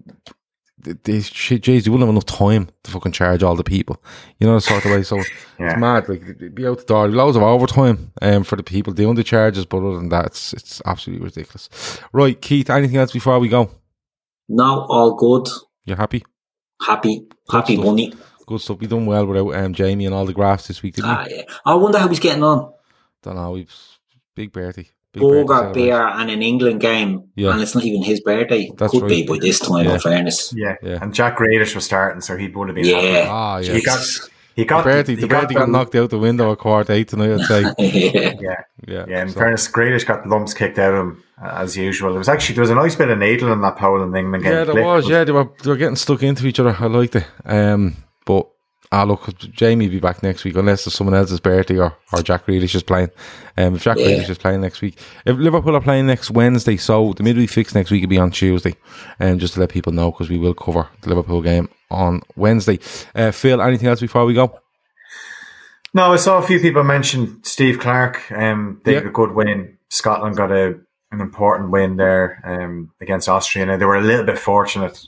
they wouldn't have enough time to fucking charge all the people. The sort of way. So it's mad. Like, it'd be out the door. Loads of overtime for the people doing the charges, but other than that, it's absolutely ridiculous. Right, Keith, anything else before we go? No, all good. You're happy? Happy bunny. Good stuff. We done well without Jamie and all the graphs this week, didn't we? Yeah. I wonder how he's getting on. Don't know. Big birthday. Burger, beer, and an England game, and it's not even his birthday. That's Could right. be by this time, in fairness. Yeah, and Jack Grealish was starting, so he would have been happy. He got the birthday got knocked out the window at 8:15 tonight, I'd say. Yeah. In fairness, Grealish got lumps kicked out of him as usual. There was a nice bit of needle in that Poland England game. Yeah, there was. Yeah, they were getting stuck into each other. I liked it. But look, Jamie will be back next week unless there's someone else's birthday or Jack Grealish is playing. If Jack Grealish is playing next week, if Liverpool are playing next Wednesday, so the midweek fix next week will be on Tuesday, just to let people know, because we will cover the Liverpool game on Wednesday. Phil, anything else before we go? No, I saw a few people mention Steve Clark. They had a good win. Scotland got an important win there against Austria. Now, they were a little bit fortunate.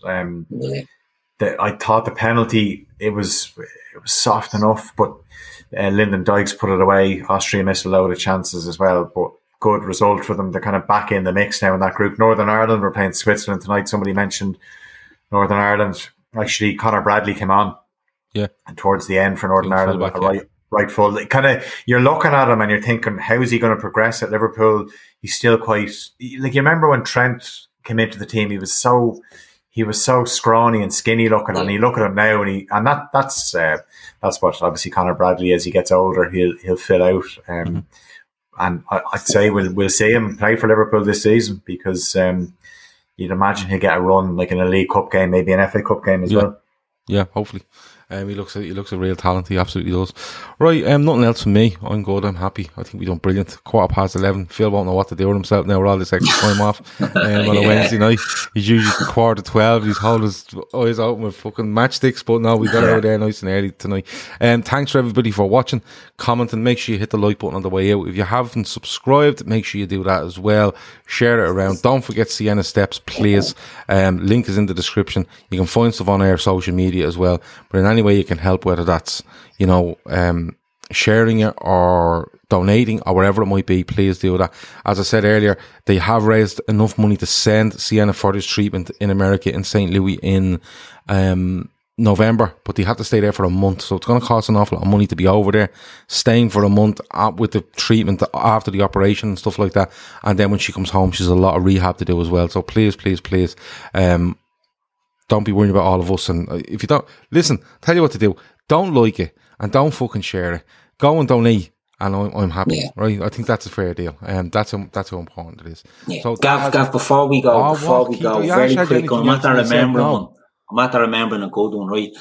I thought the penalty, it was soft enough, but Lyndon Dykes put it away. Austria missed a load of chances as well, but good result for them. They're kind of back in the mix now in that group. Northern Ireland were playing Switzerland tonight. Somebody mentioned Northern Ireland. Actually, Conor Bradley came on. Yeah. And towards the end for Northern Ireland, right full. You're looking at him and you're thinking, how is he going to progress at Liverpool? He's still quite, like, you remember when Trent came into the team, he was so scrawny and skinny looking, and you look at him now, and that's what obviously Conor Bradley, as he gets older, he'll fill out. And I'd say we'll see him play for Liverpool this season, because you'd imagine he'll get a run like in a League Cup game, maybe an FA Cup game as well. Yeah, hopefully. He looks a real talent. He absolutely does. Right, nothing else from me. I'm good. I'm happy. I think we done brilliant. 11:15. Phil won't know what to do with himself now with all this extra time off on a Wednesday night. He's usually 12:15. He's holding his eyes open with fucking matchsticks, but no, we got to go there nice and early tonight. Thanks for everybody for watching, commenting. Make sure you hit the like button on the way out. If you haven't subscribed, make sure you do that as well. Share it around. Don't forget Sienna Steps, please. Link is in the description. You can find stuff on our social media as well. But in any way you can help, whether that's, sharing it or donating or whatever it might be, please do that. As I said earlier, they have raised enough money to send Sienna for this treatment in America, in St. Louis in November, but they have to stay there for a month, so it's going to cost an awful lot of money to be over there, staying for a month with the treatment after the operation and stuff like that. And then when she comes home, she's a lot of rehab to do as well. So please, don't be worrying about all of us. And if you don't, listen, tell you what to do. Don't like it and don't fucking share it. Go and donate, and I'm happy, right? I think that's a fair deal. That's how important it is. Yeah. So Gav, before we go, very quick, I'm at remembering a good one, right?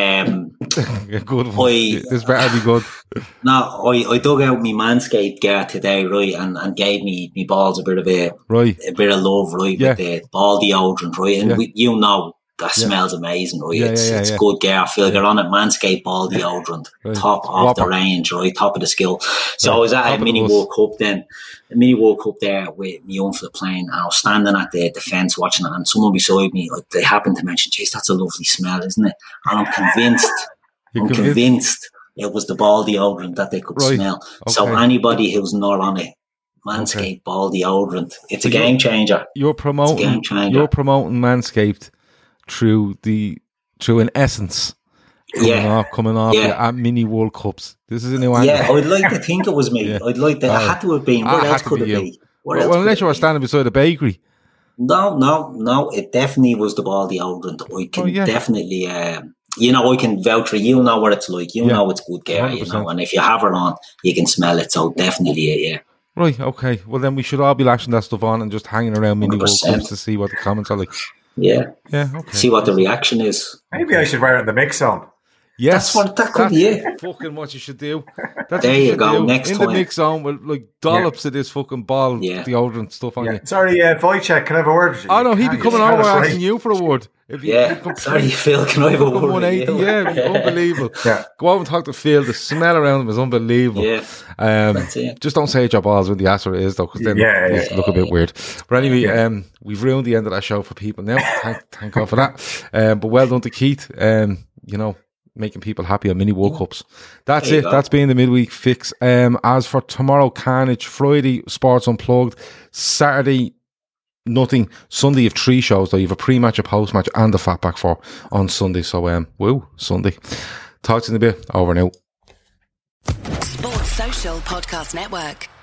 A good one. This better be good. No, I dug out my Manscaped gear today, right, and gave me balls a bit of love, right, with the ball deodorant, right, and that smells amazing, right? It's good gear. I feel like you're on it. Manscaped ball deodorant, top of the range, right? Top of the skill. So I was at a mini World Cup there with my own for the plane, and I was standing at the fence watching it, and someone beside me, like, they happened to mention, "Jeez, that's a lovely smell, isn't it?" And I'm convinced it was the ball deodorant that they could smell. Okay. So anybody who's not on it, Manscaped ball deodorant, it's a game changer. You're promoting Manscaped through an essence coming off at mini World Cups. This is a new angle. Yeah, I'd like to think it was me. Yeah. I'd like to. It had to have been. What else could it be? Well, unless you were standing beside a bakery. No. It definitely was the ball deodorant. I can definitely. I can vouch for. You know what it's like. You know it's good gear. 100%. And if you have it on, you can smell it. So definitely, yeah. Right. Okay. Well, then we should all be lashing that stuff on and just hanging around mini World Cups to see what the comments are like. Yeah. Okay. See what the reaction is. Maybe I should wear it in the mix zone. Yes, that could be it. Fucking what you should do. There you go. Next time in the mix zone with like dollops of this fucking ball deodorant stuff on you. Sorry, Wojciech, can I have a word? Oh no, he'd be coming over asking you for a word. Sorry, Phil, can I have a word? 180, unbelievable. Go over and talk to Phil. The smell around him is unbelievable. Just don't say it's your balls when the answer is though, because then it look a bit weird. But anyway, we've ruined the end of that show for people now. Thank God for that. But well done to Keith. Making people happy on mini World Cups. That's it. That's been the midweek fix. As for tomorrow, carnage. Friday, Sports Unplugged. Saturday, nothing. Sunday, you have 3 shows though. You have a pre-match, a post-match, and a Fatback 4 on Sunday. So, Sunday. Talk to you in a bit. Over now. Sports Social Podcast Network.